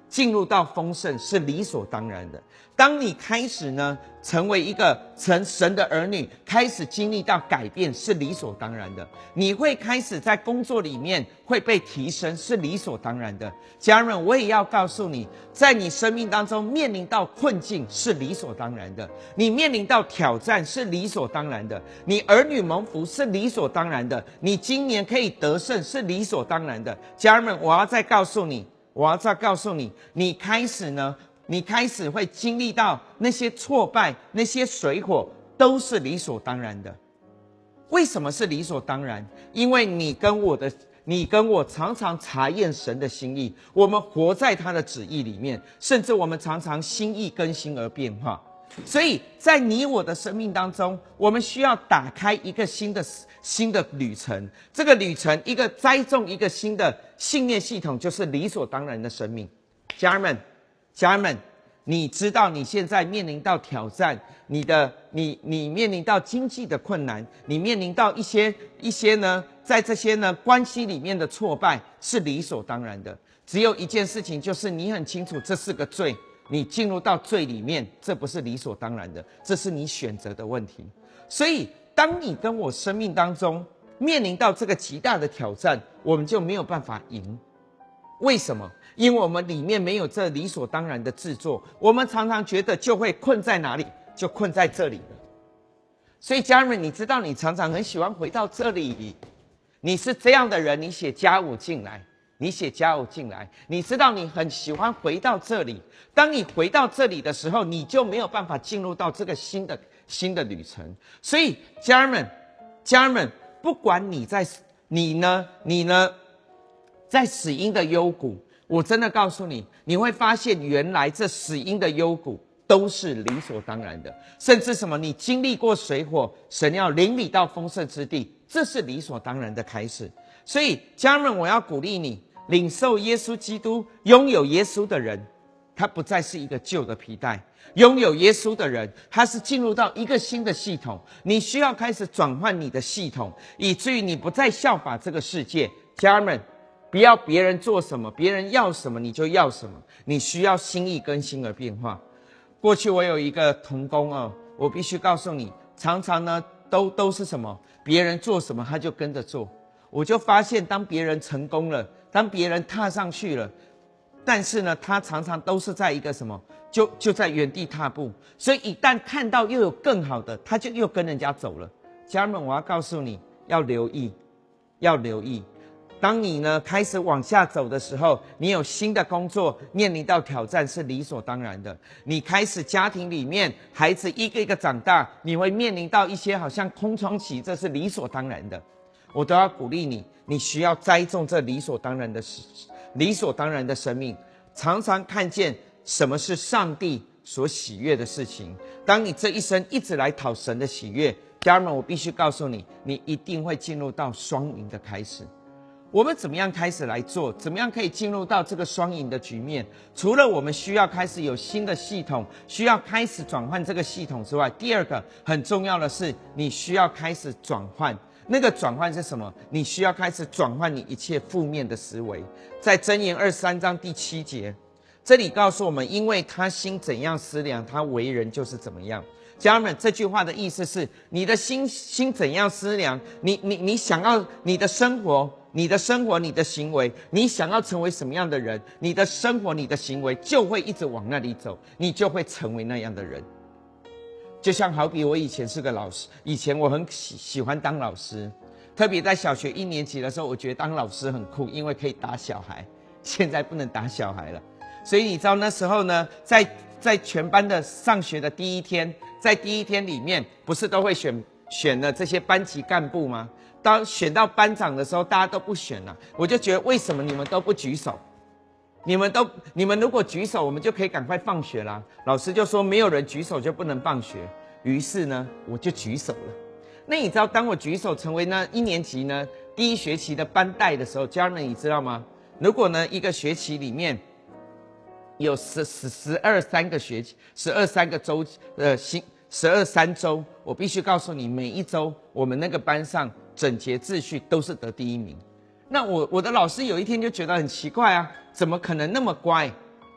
进入到丰盛是理所当然的。当你开始呢，成为一个成神的儿女，开始经历到改变是理所当然的。你会开始在工作里面会被提升是理所当然的。家人们，我也要告诉你，在你生命当中面临到困境是理所当然的，你面临到挑战是理所当然的，你儿女蒙福是理所当然的，你今年可以得胜是理所当然的。家人们，我要再告诉你，我要再告诉你，你开始呢，你开始会经历到那些挫败，那些水火都是理所当然的。为什么是理所当然？因为你跟我的，你跟我常常查验神的心意，我们活在他的旨意里面，甚至我们常常心意更新而变化。所以在你我的生命当中，我们需要打开一个新的新的旅程。这个旅程，一个栽种一个新的信念系统，就是理所当然的生命。家人们，家人们，你知道你现在面临到挑战，你的你你面临到经济的困难，你面临到一些一些呢，在这些呢关系里面的挫败是理所当然的。只有一件事情，就是你很清楚这是个罪。你进入到罪里面，这不是理所当然的，这是你选择的问题。所以当你跟我生命当中面临到这个极大的挑战，我们就没有办法赢。为什么？因为我们里面没有这理所当然的制作，我们常常觉得就会困在哪里，就困在这里了。所以家人们，你知道你常常很喜欢回到这里，你是这样的人，你写加五进来，你写加五进来，你知道你很喜欢回到这里。当你回到这里的时候，你就没有办法进入到这个新的新的旅程。所以家人们，家人们，不管你在你呢，你呢，在死荫的幽谷，我真的告诉你，你会发现原来这死荫的幽谷都是理所当然的，甚至什么，你经历过水火，神要领你到丰盛之地，这是理所当然的开始。所以家人们，我要鼓励你，领受耶稣基督，拥有耶稣的人，他不再是一个旧的皮带。拥有耶稣的人，他是进入到一个新的系统。你需要开始转换你的系统，以至于你不再效法这个世界。家人们，不要别人做什么，别人要什么你就要什么，你需要心意更新而变化。过去我有一个同工哦，我必须告诉你，常常呢都都是什么，别人做什么他就跟着做。我就发现，当别人成功了，当别人踏上去了，但是呢，他常常都是在一个什么，就就在原地踏步。所以一旦看到又有更好的，他就又跟人家走了。家人们，我要告诉你，要留意，要留意。当你呢开始往下走的时候，你有新的工作，面临到挑战是理所当然的。你开始家庭里面，孩子一个一个长大，你会面临到一些好像空窗期，这是理所当然的。我都要鼓励你，你需要栽种这理所当然的理所当然的生命，常常看见什么是上帝所喜悦的事情。当你这一生一直来讨神的喜悦，家人们，我必须告诉你，你一定会进入到双赢的开始。我们怎么样开始来做？怎么样可以进入到这个双赢的局面？除了我们需要开始有新的系统，需要开始转换这个系统之外，第二个很重要的是，你需要开始转换。那个转换是什么？你需要开始转换你一切负面的思维。在箴言二十三章第七节，这里告诉我们，因为他心怎样思量，他为人就是怎么样。家人们，这句话的意思是，你的心心怎样思量，你你你想要你的生活，你的生活，你的行为，你想要成为什么样的人，你的生活，你的行为就会一直往那里走，你就会成为那样的人。就像好比我以前是个老师，以前我很喜喜欢当老师，特别在小学一年级的时候，我觉得当老师很酷，因为可以打小孩。现在不能打小孩了，所以你知道那时候呢，在在全班的上学的第一天，在第一天里面，不是都会选选了这些班级干部吗？当选到班长的时候，大家都不选了，我就觉得为什么你们都不举手？你们都，你们如果举手，我们就可以赶快放学啦。老师就说没有人举手就不能放学，于是呢，我就举手了。那你知道，当我举手成为那一年级呢第一学期的班代的时候，家人们你知道吗？如果呢一个学期里面有十十十二三个学期，十二三个周，呃，星十二三周，我必须告诉你，每一周我们那个班上整洁秩序都是得第一名。那我我的老师有一天就觉得很奇怪啊，怎么可能那么乖？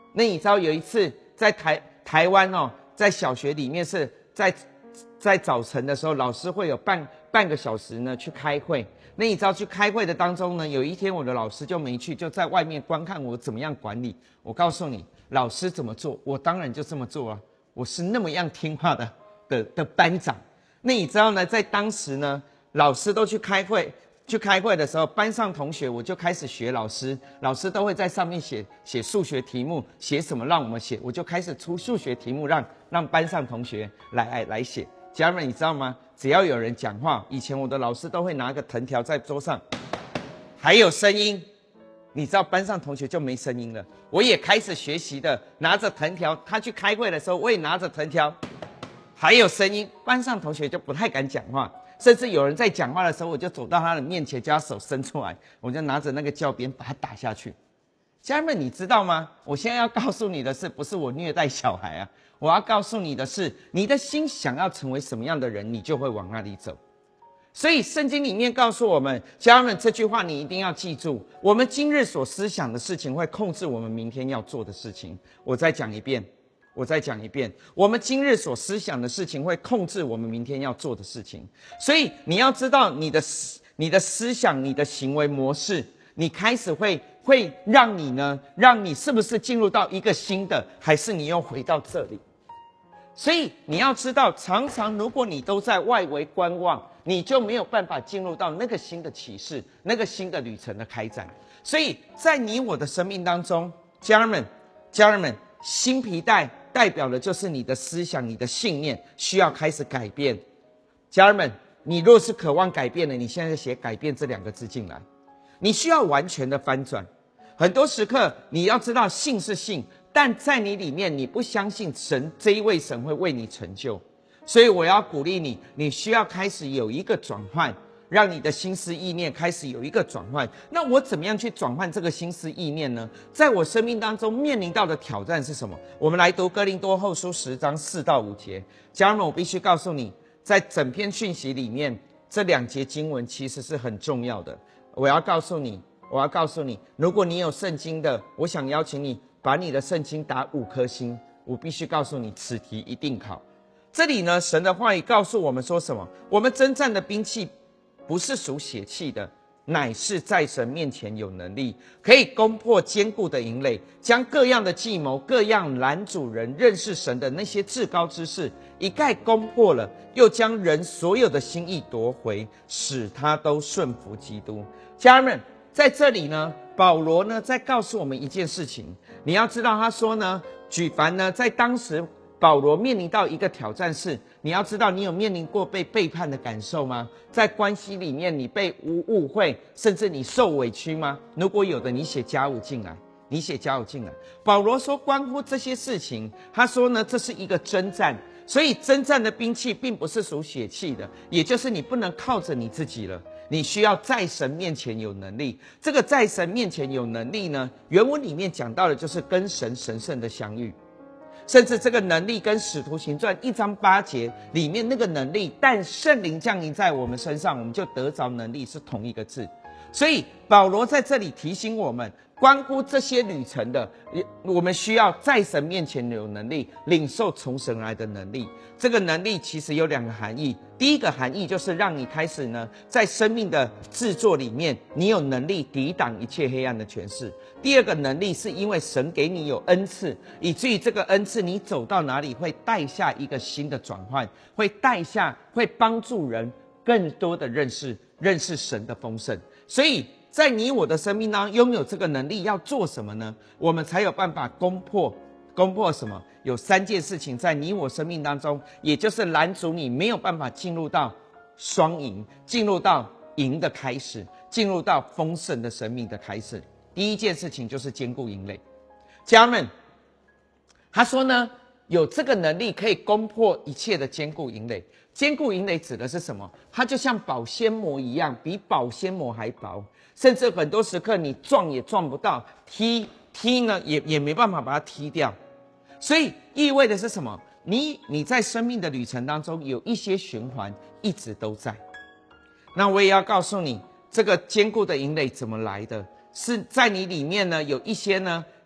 那你知道有一次在台台湾哦，在小学里面是在在早晨的时候，老师会有半半个小时呢去开会。那你知道去开会的当中呢，有一天我的老师就没去，就在外面观看我怎么样管理。我告诉你，老师怎么做，我当然就这么做啊。我是那么样听话的的的班长。那你知道呢，在当时呢，老师都去开会。去开会的时候，班上同学我就开始学老师，老师都会在上面写写数学题目，写什么让我们写，我就开始出数学题目让让班上同学来来来写。家人们，你知道吗？只要有人讲话，以前我的老师都会拿个藤条在桌上，还有声音，你知道班上同学就没声音了。我也开始学习的，拿着藤条，他去开会的时候，我也拿着藤条，还有声音，班上同学就不太敢讲话。甚至有人在讲话的时候，我就走到他的面前，将他手伸出来，我就拿着那个教鞭把他打下去。家人们，你知道吗？我现在要告诉你的是，不是我虐待小孩啊，我要告诉你的是，你的心想要成为什么样的人，你就会往那里走。所以圣经里面告诉我们，家人们，这句话你一定要记住：我们今日所思想的事情，会控制我们明天要做的事情。我再讲一遍。我再讲一遍，我们今日所思想的事情会控制我们明天要做的事情。所以你要知道你的你的思想、你的行为模式，你开始会会让你呢，让你是不是进入到一个新的，还是你又回到这里？所以你要知道，常常如果你都在外围观望，你就没有办法进入到那个新的启示、那个新的旅程的开展。所以在你我的生命当中，家人们，家人们，新皮带代表的就是你的思想、你的信念需要开始改变。家人们，你若是渴望改变的，你现在写改变这两个字进来，你需要完全的翻转。很多时刻你要知道，信是信，但在你里面你不相信神这一位神会为你成就。所以我要鼓励你，你需要开始有一个转换，让你的心思意念开始有一个转换。那我怎么样去转换这个心思意念呢？在我生命当中面临到的挑战是什么？我们来读哥林多后书十章四到五节。家人们，我必须告诉你，在整篇讯息里面，这两节经文其实是很重要的。我要告诉你，我要告诉你，如果你有圣经的，我想邀请你把你的圣经打五颗星。我必须告诉你，此题一定考。这里呢，神的话语告诉我们说什么？我们征战的兵器不是属血气的，乃是在神面前有能力，可以攻破坚固的营垒，将各样的计谋、各样拦阻人认识神的那些至高之事一概攻破了，又将人所有的心意夺回，使他都顺服基督。家人们，在这里呢，保罗呢在告诉我们一件事情，你要知道，他说呢，举凡呢在当时保罗面临到一个挑战是，你要知道，你有面临过被背叛的感受吗？在关系里面，你被误误会，甚至你受委屈吗？如果有的，你写加五进来，你写加五进来。保罗说，关乎这些事情，他说呢，这是一个征战，所以征战的兵器并不是属血气的，也就是你不能靠着你自己了，你需要在神面前有能力。这个在神面前有能力呢，原文里面讲到的就是跟神神圣的相遇。甚至这个能力跟使徒行传一章八节里面那个能力，但圣灵降临在我们身上，我们就得着能力，是同一个字。所以保罗在这里提醒我们，关乎这些旅程的，我们需要在神面前有能力，领受从神来的能力。这个能力其实有两个含义，第一个含义就是让你开始呢，在生命的制作里面，你有能力抵挡一切黑暗的权势。第二个能力是因为神给你有恩赐，以至于这个恩赐你走到哪里会带下一个新的转换，会带下，会帮助人更多的认识认识神的丰盛。所以在你我的生命当中拥有这个能力，要做什么呢？我们才有办法攻破攻破什么？有三件事情在你我生命当中，也就是拦阻你没有办法进入到双赢，进入到赢的开始，进入到丰盛的生命的开始。第一件事情就是坚固营垒。家人们，他说呢，有这个能力可以攻破一切的坚固营垒。坚固营垒指的是什么？它就像保鲜膜一样，比保鲜膜还薄，甚至很多时刻你撞也撞不到，踢踢呢也也没办法把它踢掉。所以意味的是什么？你你在生命的旅程当中有一些循环一直都在。那我也要告诉你，这个坚固的营垒怎么来的？是在你里面呢，有一些呢，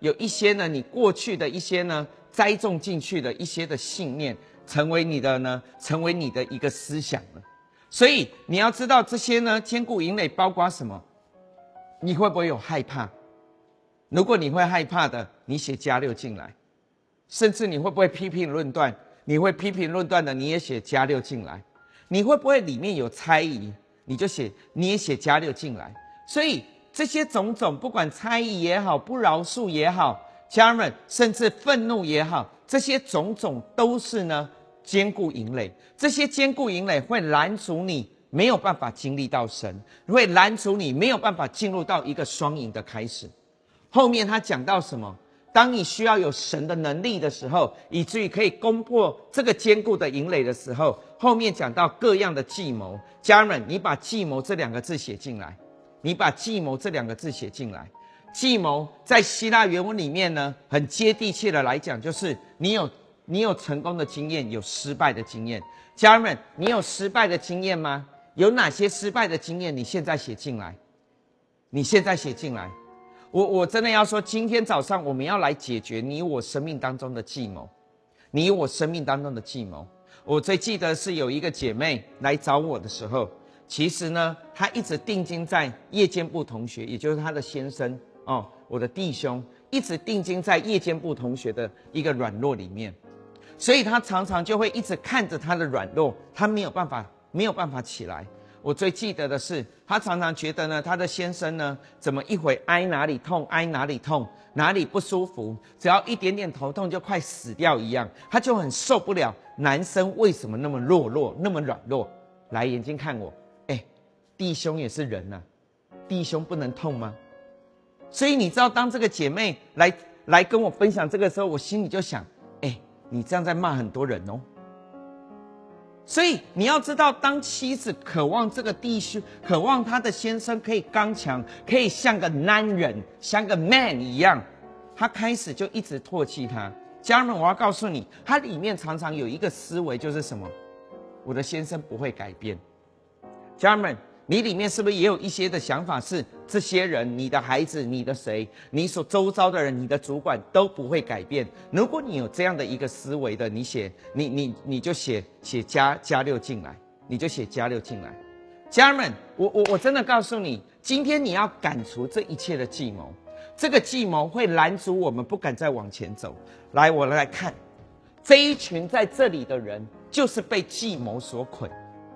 有一些呢你过去的一些呢栽种进去的一些的信念，成为你的呢，成为你的一个思想了。所以你要知道这些呢坚固营垒包括什么？你会不会有害怕？如果你会害怕的，你写加六进来。甚至你会不会批评论断？你会批评论断的，你也写加六进来。你会不会里面有猜疑？你就写，你也写加六进来。所以这些种种，不管猜疑也好，不饶恕也好，家人们，甚至愤怒也好，这些种种都是呢坚固营垒。这些坚固营垒会拦阻你没有办法经历到神，会拦阻你没有办法进入到一个双赢的开始。后面他讲到什么？当你需要有神的能力的时候，以至于可以攻破这个坚固的营垒的时候，后面讲到各样的计谋。家人们，你把计谋这两个字写进来，你把计谋这两个字写进来。计谋在希腊原文里面呢，很接地气的来讲，就是你有你有成功的经验，有失败的经验。家人们，你有失败的经验吗？有哪些失败的经验？你现在写进来，你现在写进来。我我真的要说，今天早上我们要来解决你我生命当中的计谋，你我生命当中的计谋。我最记得是有一个姐妹来找我的时候，其实呢，她一直定睛在夜间部同学，也就是她的先生哦，我的弟兄，一直定睛在夜间部同学的一个软弱里面，所以她常常就会一直看着她的软弱，她没有办法，没有办法起来。我最记得的是，她常常觉得呢，她的先生呢，怎么一会挨哪里痛，挨哪里痛，哪里不舒服，只要一点点头痛就快死掉一样，她就很受不了。男生为什么那么弱弱，那么软弱？来，眼睛看我，哎，弟兄也是人啊，弟兄不能痛吗？所以你知道，当这个姐妹来来跟我分享这个时候，我心里就想，哎，你这样在骂很多人哦。所以你要知道，当妻子渴望这个弟兄，渴望他的先生可以刚强，可以像个男人，像个 man 一样，他开始就一直唾弃他。家人们，我要告诉你，他里面常常有一个思维，就是什么？我的先生不会改变。家人们，你里面是不是也有一些的想法是，这些人，你的孩子，你的谁，你所周遭的人，你的主管都不会改变？如果你有这样的一个思维的，你写，你你你就写写加加六进来，你就写加六进来。家人们，我我我真的告诉你，今天你要赶除这一切的计谋，这个计谋会拦阻我们不敢再往前走。来，我来看这一群在这里的人，就是被计谋所捆。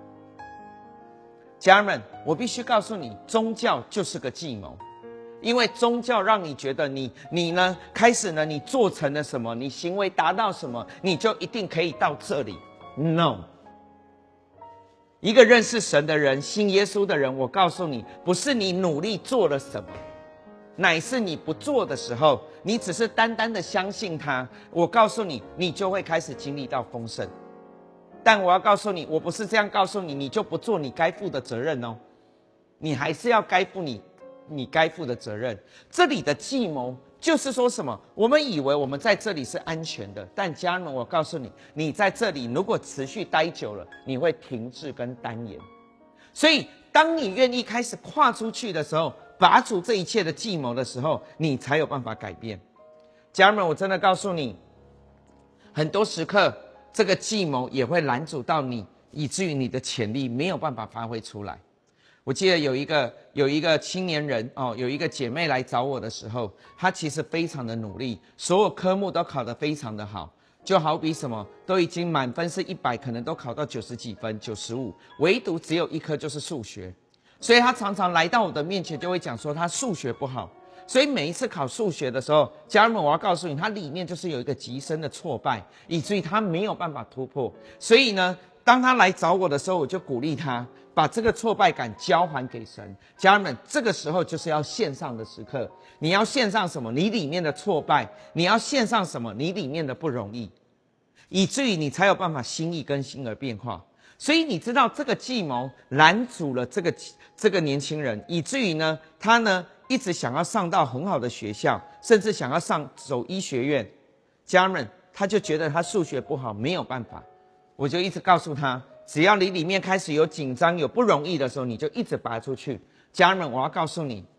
家人们，我必须告诉你，宗教就是个计谋，因为宗教让你觉得你你呢开始呢你做成了什么，你行为达到什么，你就一定可以到这里。No， 一个认识神的人，信耶稣的人，我告诉你，不是你努力做了什么，乃是你不做的时候，你只是单单的相信他，我告诉你，你就会开始经历到丰盛。但我要告诉你，我不是这样告诉你，你就不做你该负的责任哦，你还是要该负你你该负的责任。这里的计谋就是说什么？我们以为我们在这里是安全的，但家人们，我告诉你，你在这里如果持续待久了，你会停滞跟单言。所以，当你愿意开始跨出去的时候，拔除这一切的计谋的时候，你才有办法改变。家人们，我真的告诉你，很多时刻，这个计谋也会拦阻到你，以至于你的潜力没有办法发挥出来。我记得有一个有一个青年人哦，有一个姐妹来找我的时候，她其实非常的努力，所有科目都考得非常的好，就好比什么，都已经满分是一百，可能都考到九十几分，九十五，唯独只有一科就是数学，所以她常常来到我的面前，就会讲说她数学不好。所以每一次考数学的时候，家人们，我要告诉你，它里面就是有一个极深的挫败，以至于他没有办法突破。所以呢，当他来找我的时候，我就鼓励他把这个挫败感交还给神。家人们，这个时候就是要献上的时刻。你要献上什么？你里面的挫败。你要献上什么？你里面的不容易，以至于你才有办法心意更新而变化。所以你知道这个计谋拦阻了这个这个年轻人，以至于呢，他呢。一直想要上到很好的学校，甚至想要上走医学院。家人们，他就觉得他数学不好，没有办法。我就一直告诉他，只要你里面开始有紧张、有不容易的时候，你就一直拔出去。家人们，我要告诉你，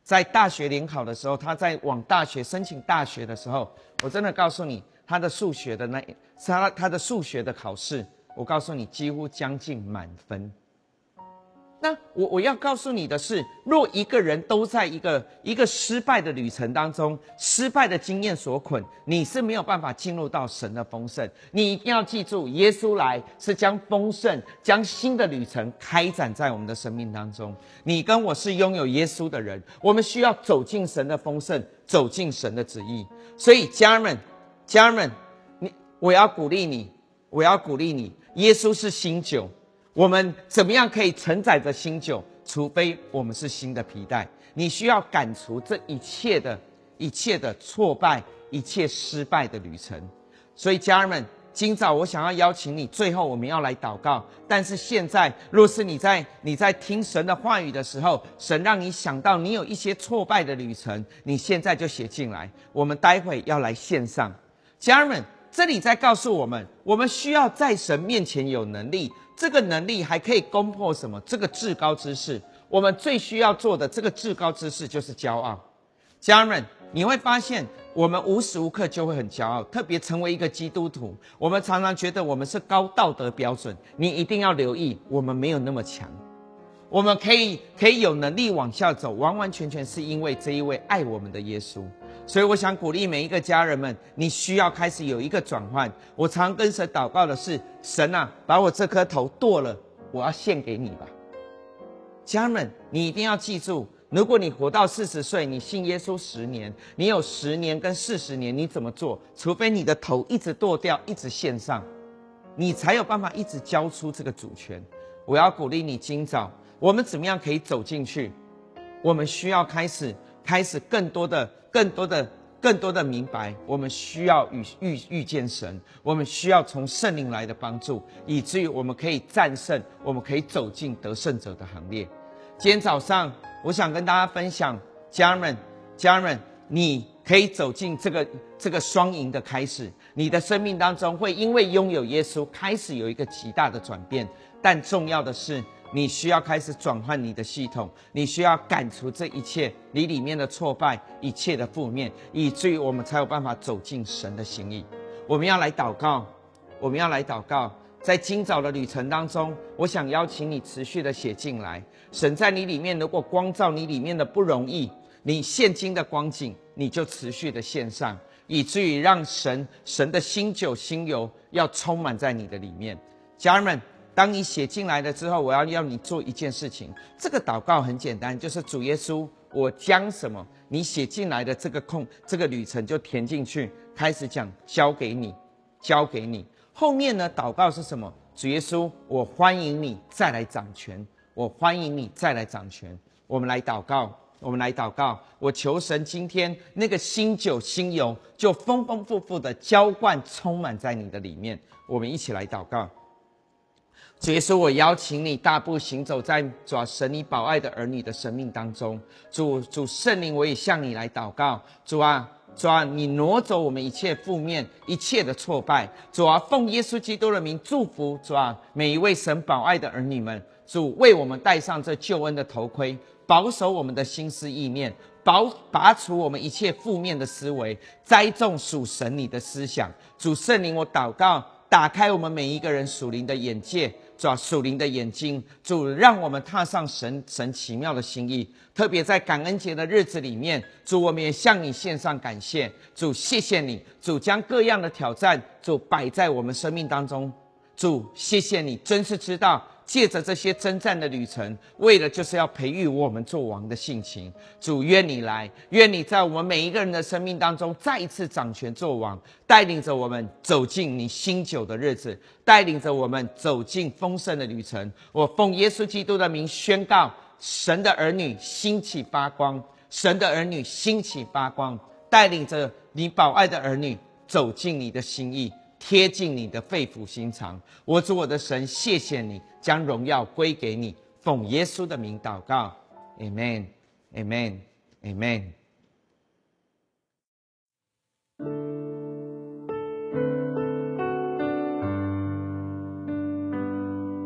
在大学联考的时候，他在往大学申请大学的时候，我真的告诉你，他的数学的那他他的数学的考试，我告诉你几乎将近满分。那我我要告诉你的是，若一个人都在一个一个失败的旅程当中，失败的经验所捆，你是没有办法进入到神的丰盛。你一定要记住，耶稣来是将丰盛、将新的旅程开展在我们的生命当中。你跟我是拥有耶稣的人，我们需要走进神的丰盛，走进神的旨意。所以家人们，家人们，你我要鼓励你，我要鼓励你，耶稣是新酒。我们怎么样可以承载着新酒？除非我们是新的皮带。你需要赶除这一切的、一切的挫败、一切失败的旅程。所以家人们，今早我想要邀请你，最后我们要来祷告。但是现在，若是你在你在听神的话语的时候，神让你想到你有一些挫败的旅程，你现在就写进来。我们待会要来线上，家人们，这里在告诉我们，我们需要在神面前有能力。这个能力还可以攻破什么？这个至高之事，我们最需要做的这个至高之事就是骄傲。家人们，你会发现我们无时无刻就会很骄傲，特别成为一个基督徒，我们常常觉得我们是高道德标准。你一定要留意，我们没有那么强。我们可以可以有能力往下走，完完全全是因为这一位爱我们的耶稣。所以我想鼓励每一个家人们，你需要开始有一个转换。我常跟神祷告的是，神啊，把我这颗头剁了，我要献给你吧。家人们，你一定要记住，如果你活到四十岁，你信耶稣十年，你有十年跟四十年，你怎么做？除非你的头一直剁掉，一直献上，你才有办法一直交出这个主权。我要鼓励你，今早我们怎么样可以走进去？我们需要开始开始更多的更多的更多的明白，我们需要遇遇遇见神，我们需要从圣灵来的帮助，以至于我们可以战胜，我们可以走进得胜者的行列。今天早上我想跟大家分享，家人们家人们，你可以走进这个这个双赢的开始，你的生命当中会因为拥有耶稣开始有一个极大的转变。但重要的是，你需要开始转换你的系统，你需要赶除这一切你里面的挫败，一切的负面，以至于我们才有办法走进神的心意。我们要来祷告，我们要来祷告。在今早的旅程当中，我想邀请你持续的写进来。神在你里面如果光照你里面的不容易，你现今的光景，你就持续的献上，以至于让神神的新酒新油要充满在你的里面。家人们，当你写进来了之后，我要要你做一件事情。这个祷告很简单，就是主耶稣，我将什么你写进来的这个空这个旅程就填进去，开始讲交给你，交给你。后面呢，祷告是什么？主耶稣，我欢迎你再来掌权，我欢迎你再来掌权。我们来祷告，我们来祷告。我求神今天那个新酒新油就丰丰富富的浇灌充满在你的里面。我们一起来祷告。主耶稣，我邀请你大步行走在主啊神你宝爱的儿女的生命当中。主主圣灵，我也向你来祷告。主啊主啊，你挪走我们一切负面、一切的挫败。主啊，奉耶稣基督的名祝福主啊每一位神宝爱的儿女们。主为我们戴上这救恩的头盔，保守我们的心思意念，拔拔除我们一切负面的思维，栽种属神你的思想。主圣灵，我祷告，打开我们每一个人属灵的眼界，主啊，属灵的眼睛。主，让我们踏上神神奇妙的心意。特别在感恩节的日子里面，主，我们也向你献上感谢。主，谢谢你，主将各样的挑战主摆在我们生命当中。主，谢谢你，真是知道借着这些征战的旅程，为了就是要培育我们做王的性情。主，愿你来，愿你在我们每一个人的生命当中再一次掌权做王，带领着我们走进你新酒的日子，带领着我们走进丰盛的旅程。我奉耶稣基督的名宣告，神的儿女兴起发光，神的儿女兴起发光，带领着你宝爱的儿女走进你的心意，贴近你的肺腑心肠。我主我的神，谢谢你，将荣耀归给你，奉耶稣的名祷告 Amen Amen Amen。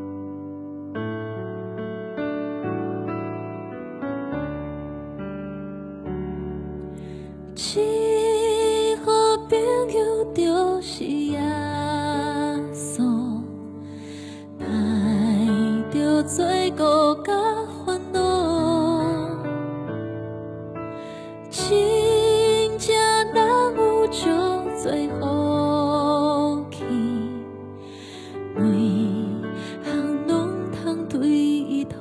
我一好朋友就是耶稣，带着罪过甲烦恼，真正人有足多福气，每项拢通对伊讨。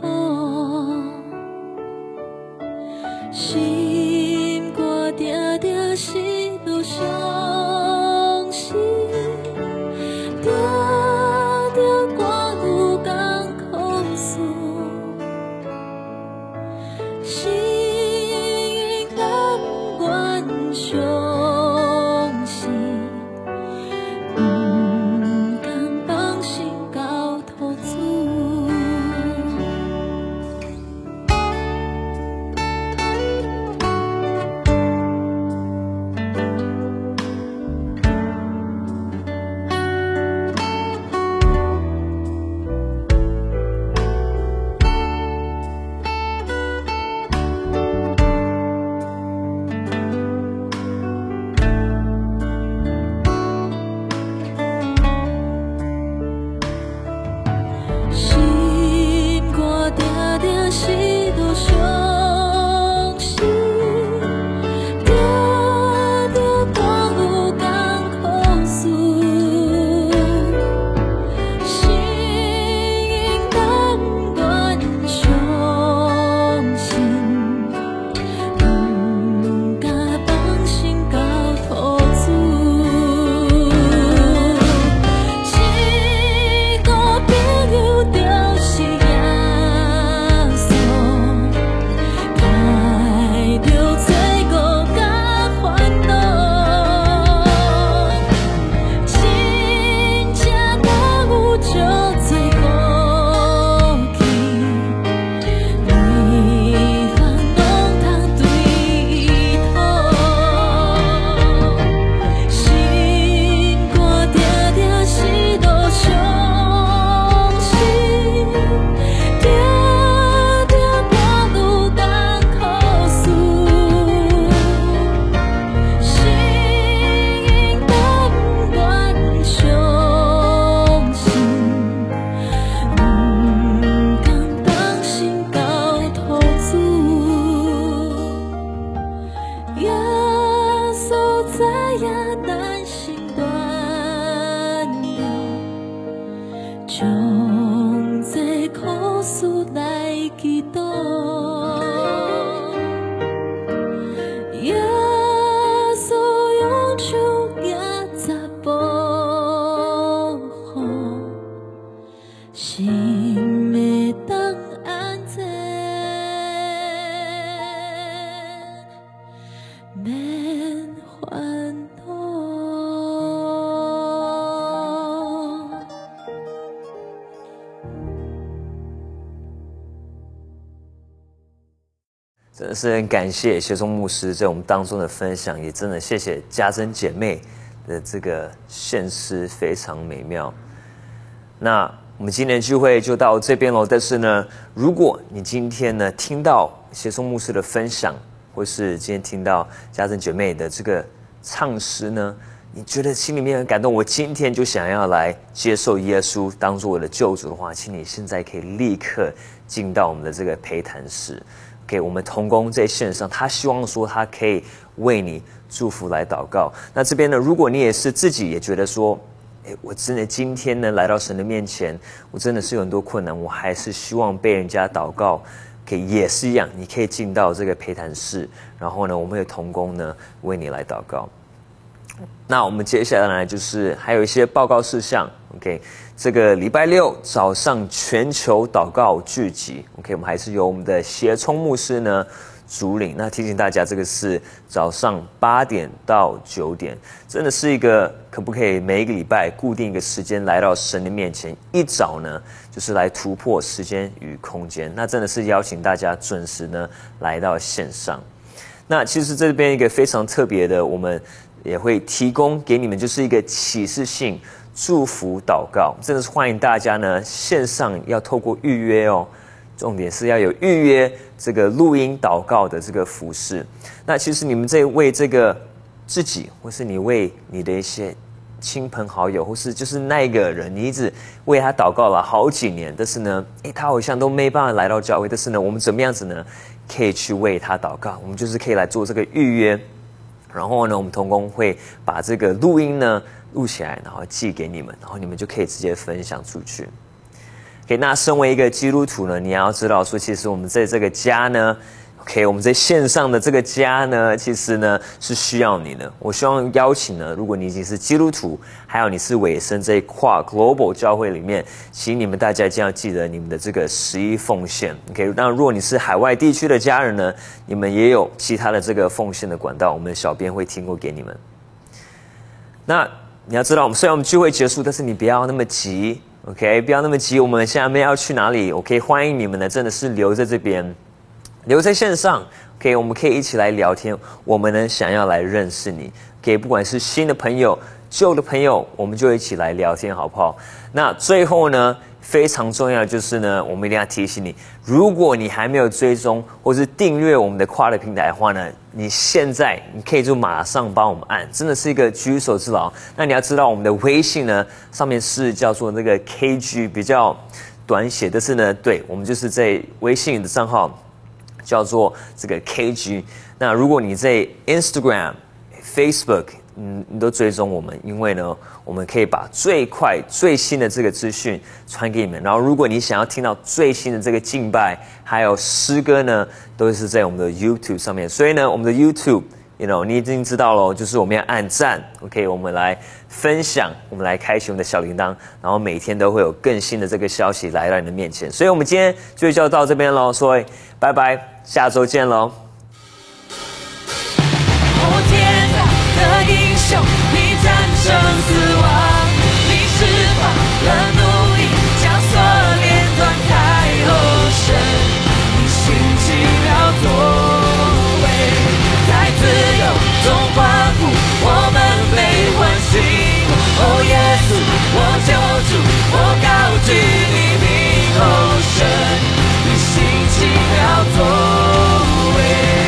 心肝定定是路伤心，定定我有艰苦事，心甘愿相信，不甘放心交托主。心肝定定是路伤心，定定我有艰苦事，心甘愿相信，不敢放心交托主。一个朋友就是耶稣，带着罪过甲烦恼，真正人有足多福气，每项拢通对伊讨。心肝定定是路伤心，定定我有艰苦事，心甘愿相信，不甘放心交托主。耶稣知影咱心软弱，将这苦事来祈祷。耶稣用手也在保护，心会当安静，免烦恼。 真的是很感谢协中牧师在我们当中的分享，也真的谢谢家珍姐妹的这个献诗非常美妙。那我们今天的聚会就到这边喽。但是呢，如果你今天呢听到协中牧师的分享，或是今天听到家珍姐妹的这个唱诗呢，你觉得心里面很感动，我今天就想要来接受耶稣当作我的救主的话，请你现在可以立刻进到我们的这个陪谈室。给我们同工在线上，他希望说他可以为你祝福来祷告。那这边呢，如果你也是自己也觉得说，哎，我真的今天呢来到神的面前，我真的是有很多困难，我还是希望被人家祷告，可以也是一样，你可以进到这个陪谈室，然后呢，我们有同工呢为你来祷告。那我们接下来呢，就是还有一些报告事项 ，OK。这个礼拜六早上全球祷告聚集 ，OK， 我们还是由我们的协聪牧师呢主领。那提醒大家，这个是早上八点到九点，真的是一个可不可以每一个礼拜固定一个时间来到神的面前？一早呢，就是来突破时间与空间。那真的是邀请大家准时呢来到线上。那其实这边一个非常特别的，我们也会提供给你们，就是一个启示性祝福祷告，真的是欢迎大家呢线上要透过预约哦， 重点是要有预约这个录音祷告的这个服事。那其实你们在为这个自己，或是你为你的一些亲朋好友，或是就是那一个人，你一直为他祷告了好几年，但是呢，诶，他好像都没办法来到教会。但是呢，我们怎么样子呢？可以去为他祷告。我们就是可以来做这个预约，然后呢，我们同工会把这个录音呢录起来，然后寄给你们，然后你们就可以直接分享出去。OK， 那身为一个基督徒呢，你要知道说，其实我们在这个家呢。OK， 我们在线上的这个家呢，其实呢是需要你的。我希望邀请呢，如果你已经是基督徒，还有你是委身这一跨 Global 教会里面，请你们大家一定要记得你们的这个十一奉献。OK， 那如果你是海外地区的家人呢，你们也有其他的这个奉献的管道，我们的小编会提供给你们。那你要知道，我们虽然我们聚会结束，但是你不要那么急 ，OK， 不要那么急。我们下面要去哪里 ？OK， 欢迎你们呢，真的是留在这边。留在线上 ，OK， 我们可以一起来聊天。我们呢想要来认识你 ，OK， 不管是新的朋友、旧的朋友，我们就一起来聊天，好不好？那最后呢，非常重要的就是呢，我们一定要提醒你，如果你还没有追踪或是订阅我们的跨的平台的话呢，你现在你可以就马上帮我们按，真的是一个举手之劳。那你要知道，我们的微信呢上面是叫做那个 K G， 比较短写，但是呢，对我们就是在微信的账号。叫做这个 K G， 那如果你在 Instagram、Facebook， 嗯，你都追踪我们，因为呢，我们可以把最快最新的这个资讯传给你们。然后，如果你想要听到最新的这个敬拜，还有诗歌呢，都是在我们的 YouTube 上面。所以呢，我们的 YouTube，you know， 你已经知道了，就是我们要按赞 ，OK， 我们来分享，我们来开启我们的小铃铛，然后每天都会有更新的这个消息来到你的面前。所以我们今天就就到这边喽，所以拜拜。下周见喽！ 哦，天大的英雄，你战胜死亡，你释放了奴役，将锁链断开后神，你兴起了作为，在自由中欢呼，我们被唤醒。哦，耶稣，我救主，我高举你名，哦神，你兴起了作为。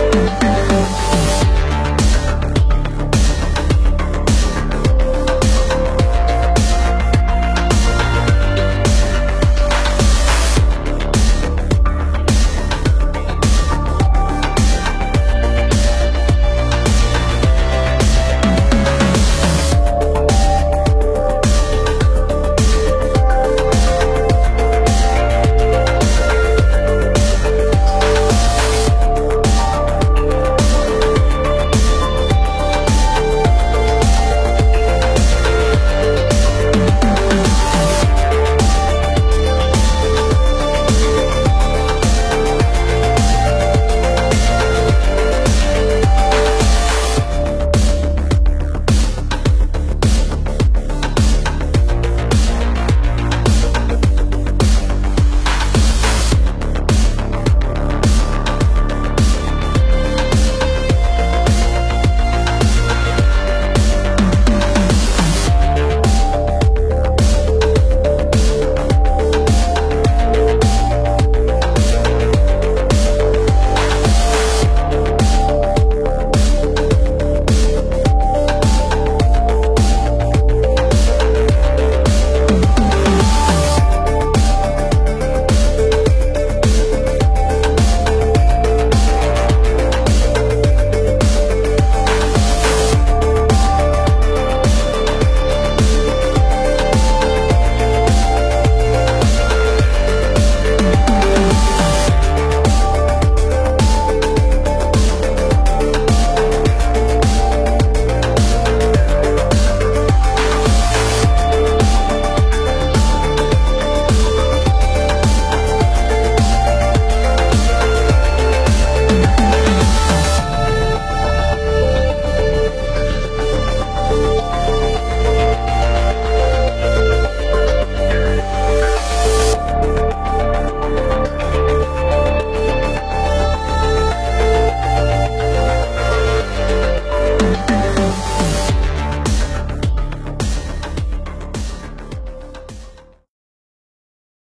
你。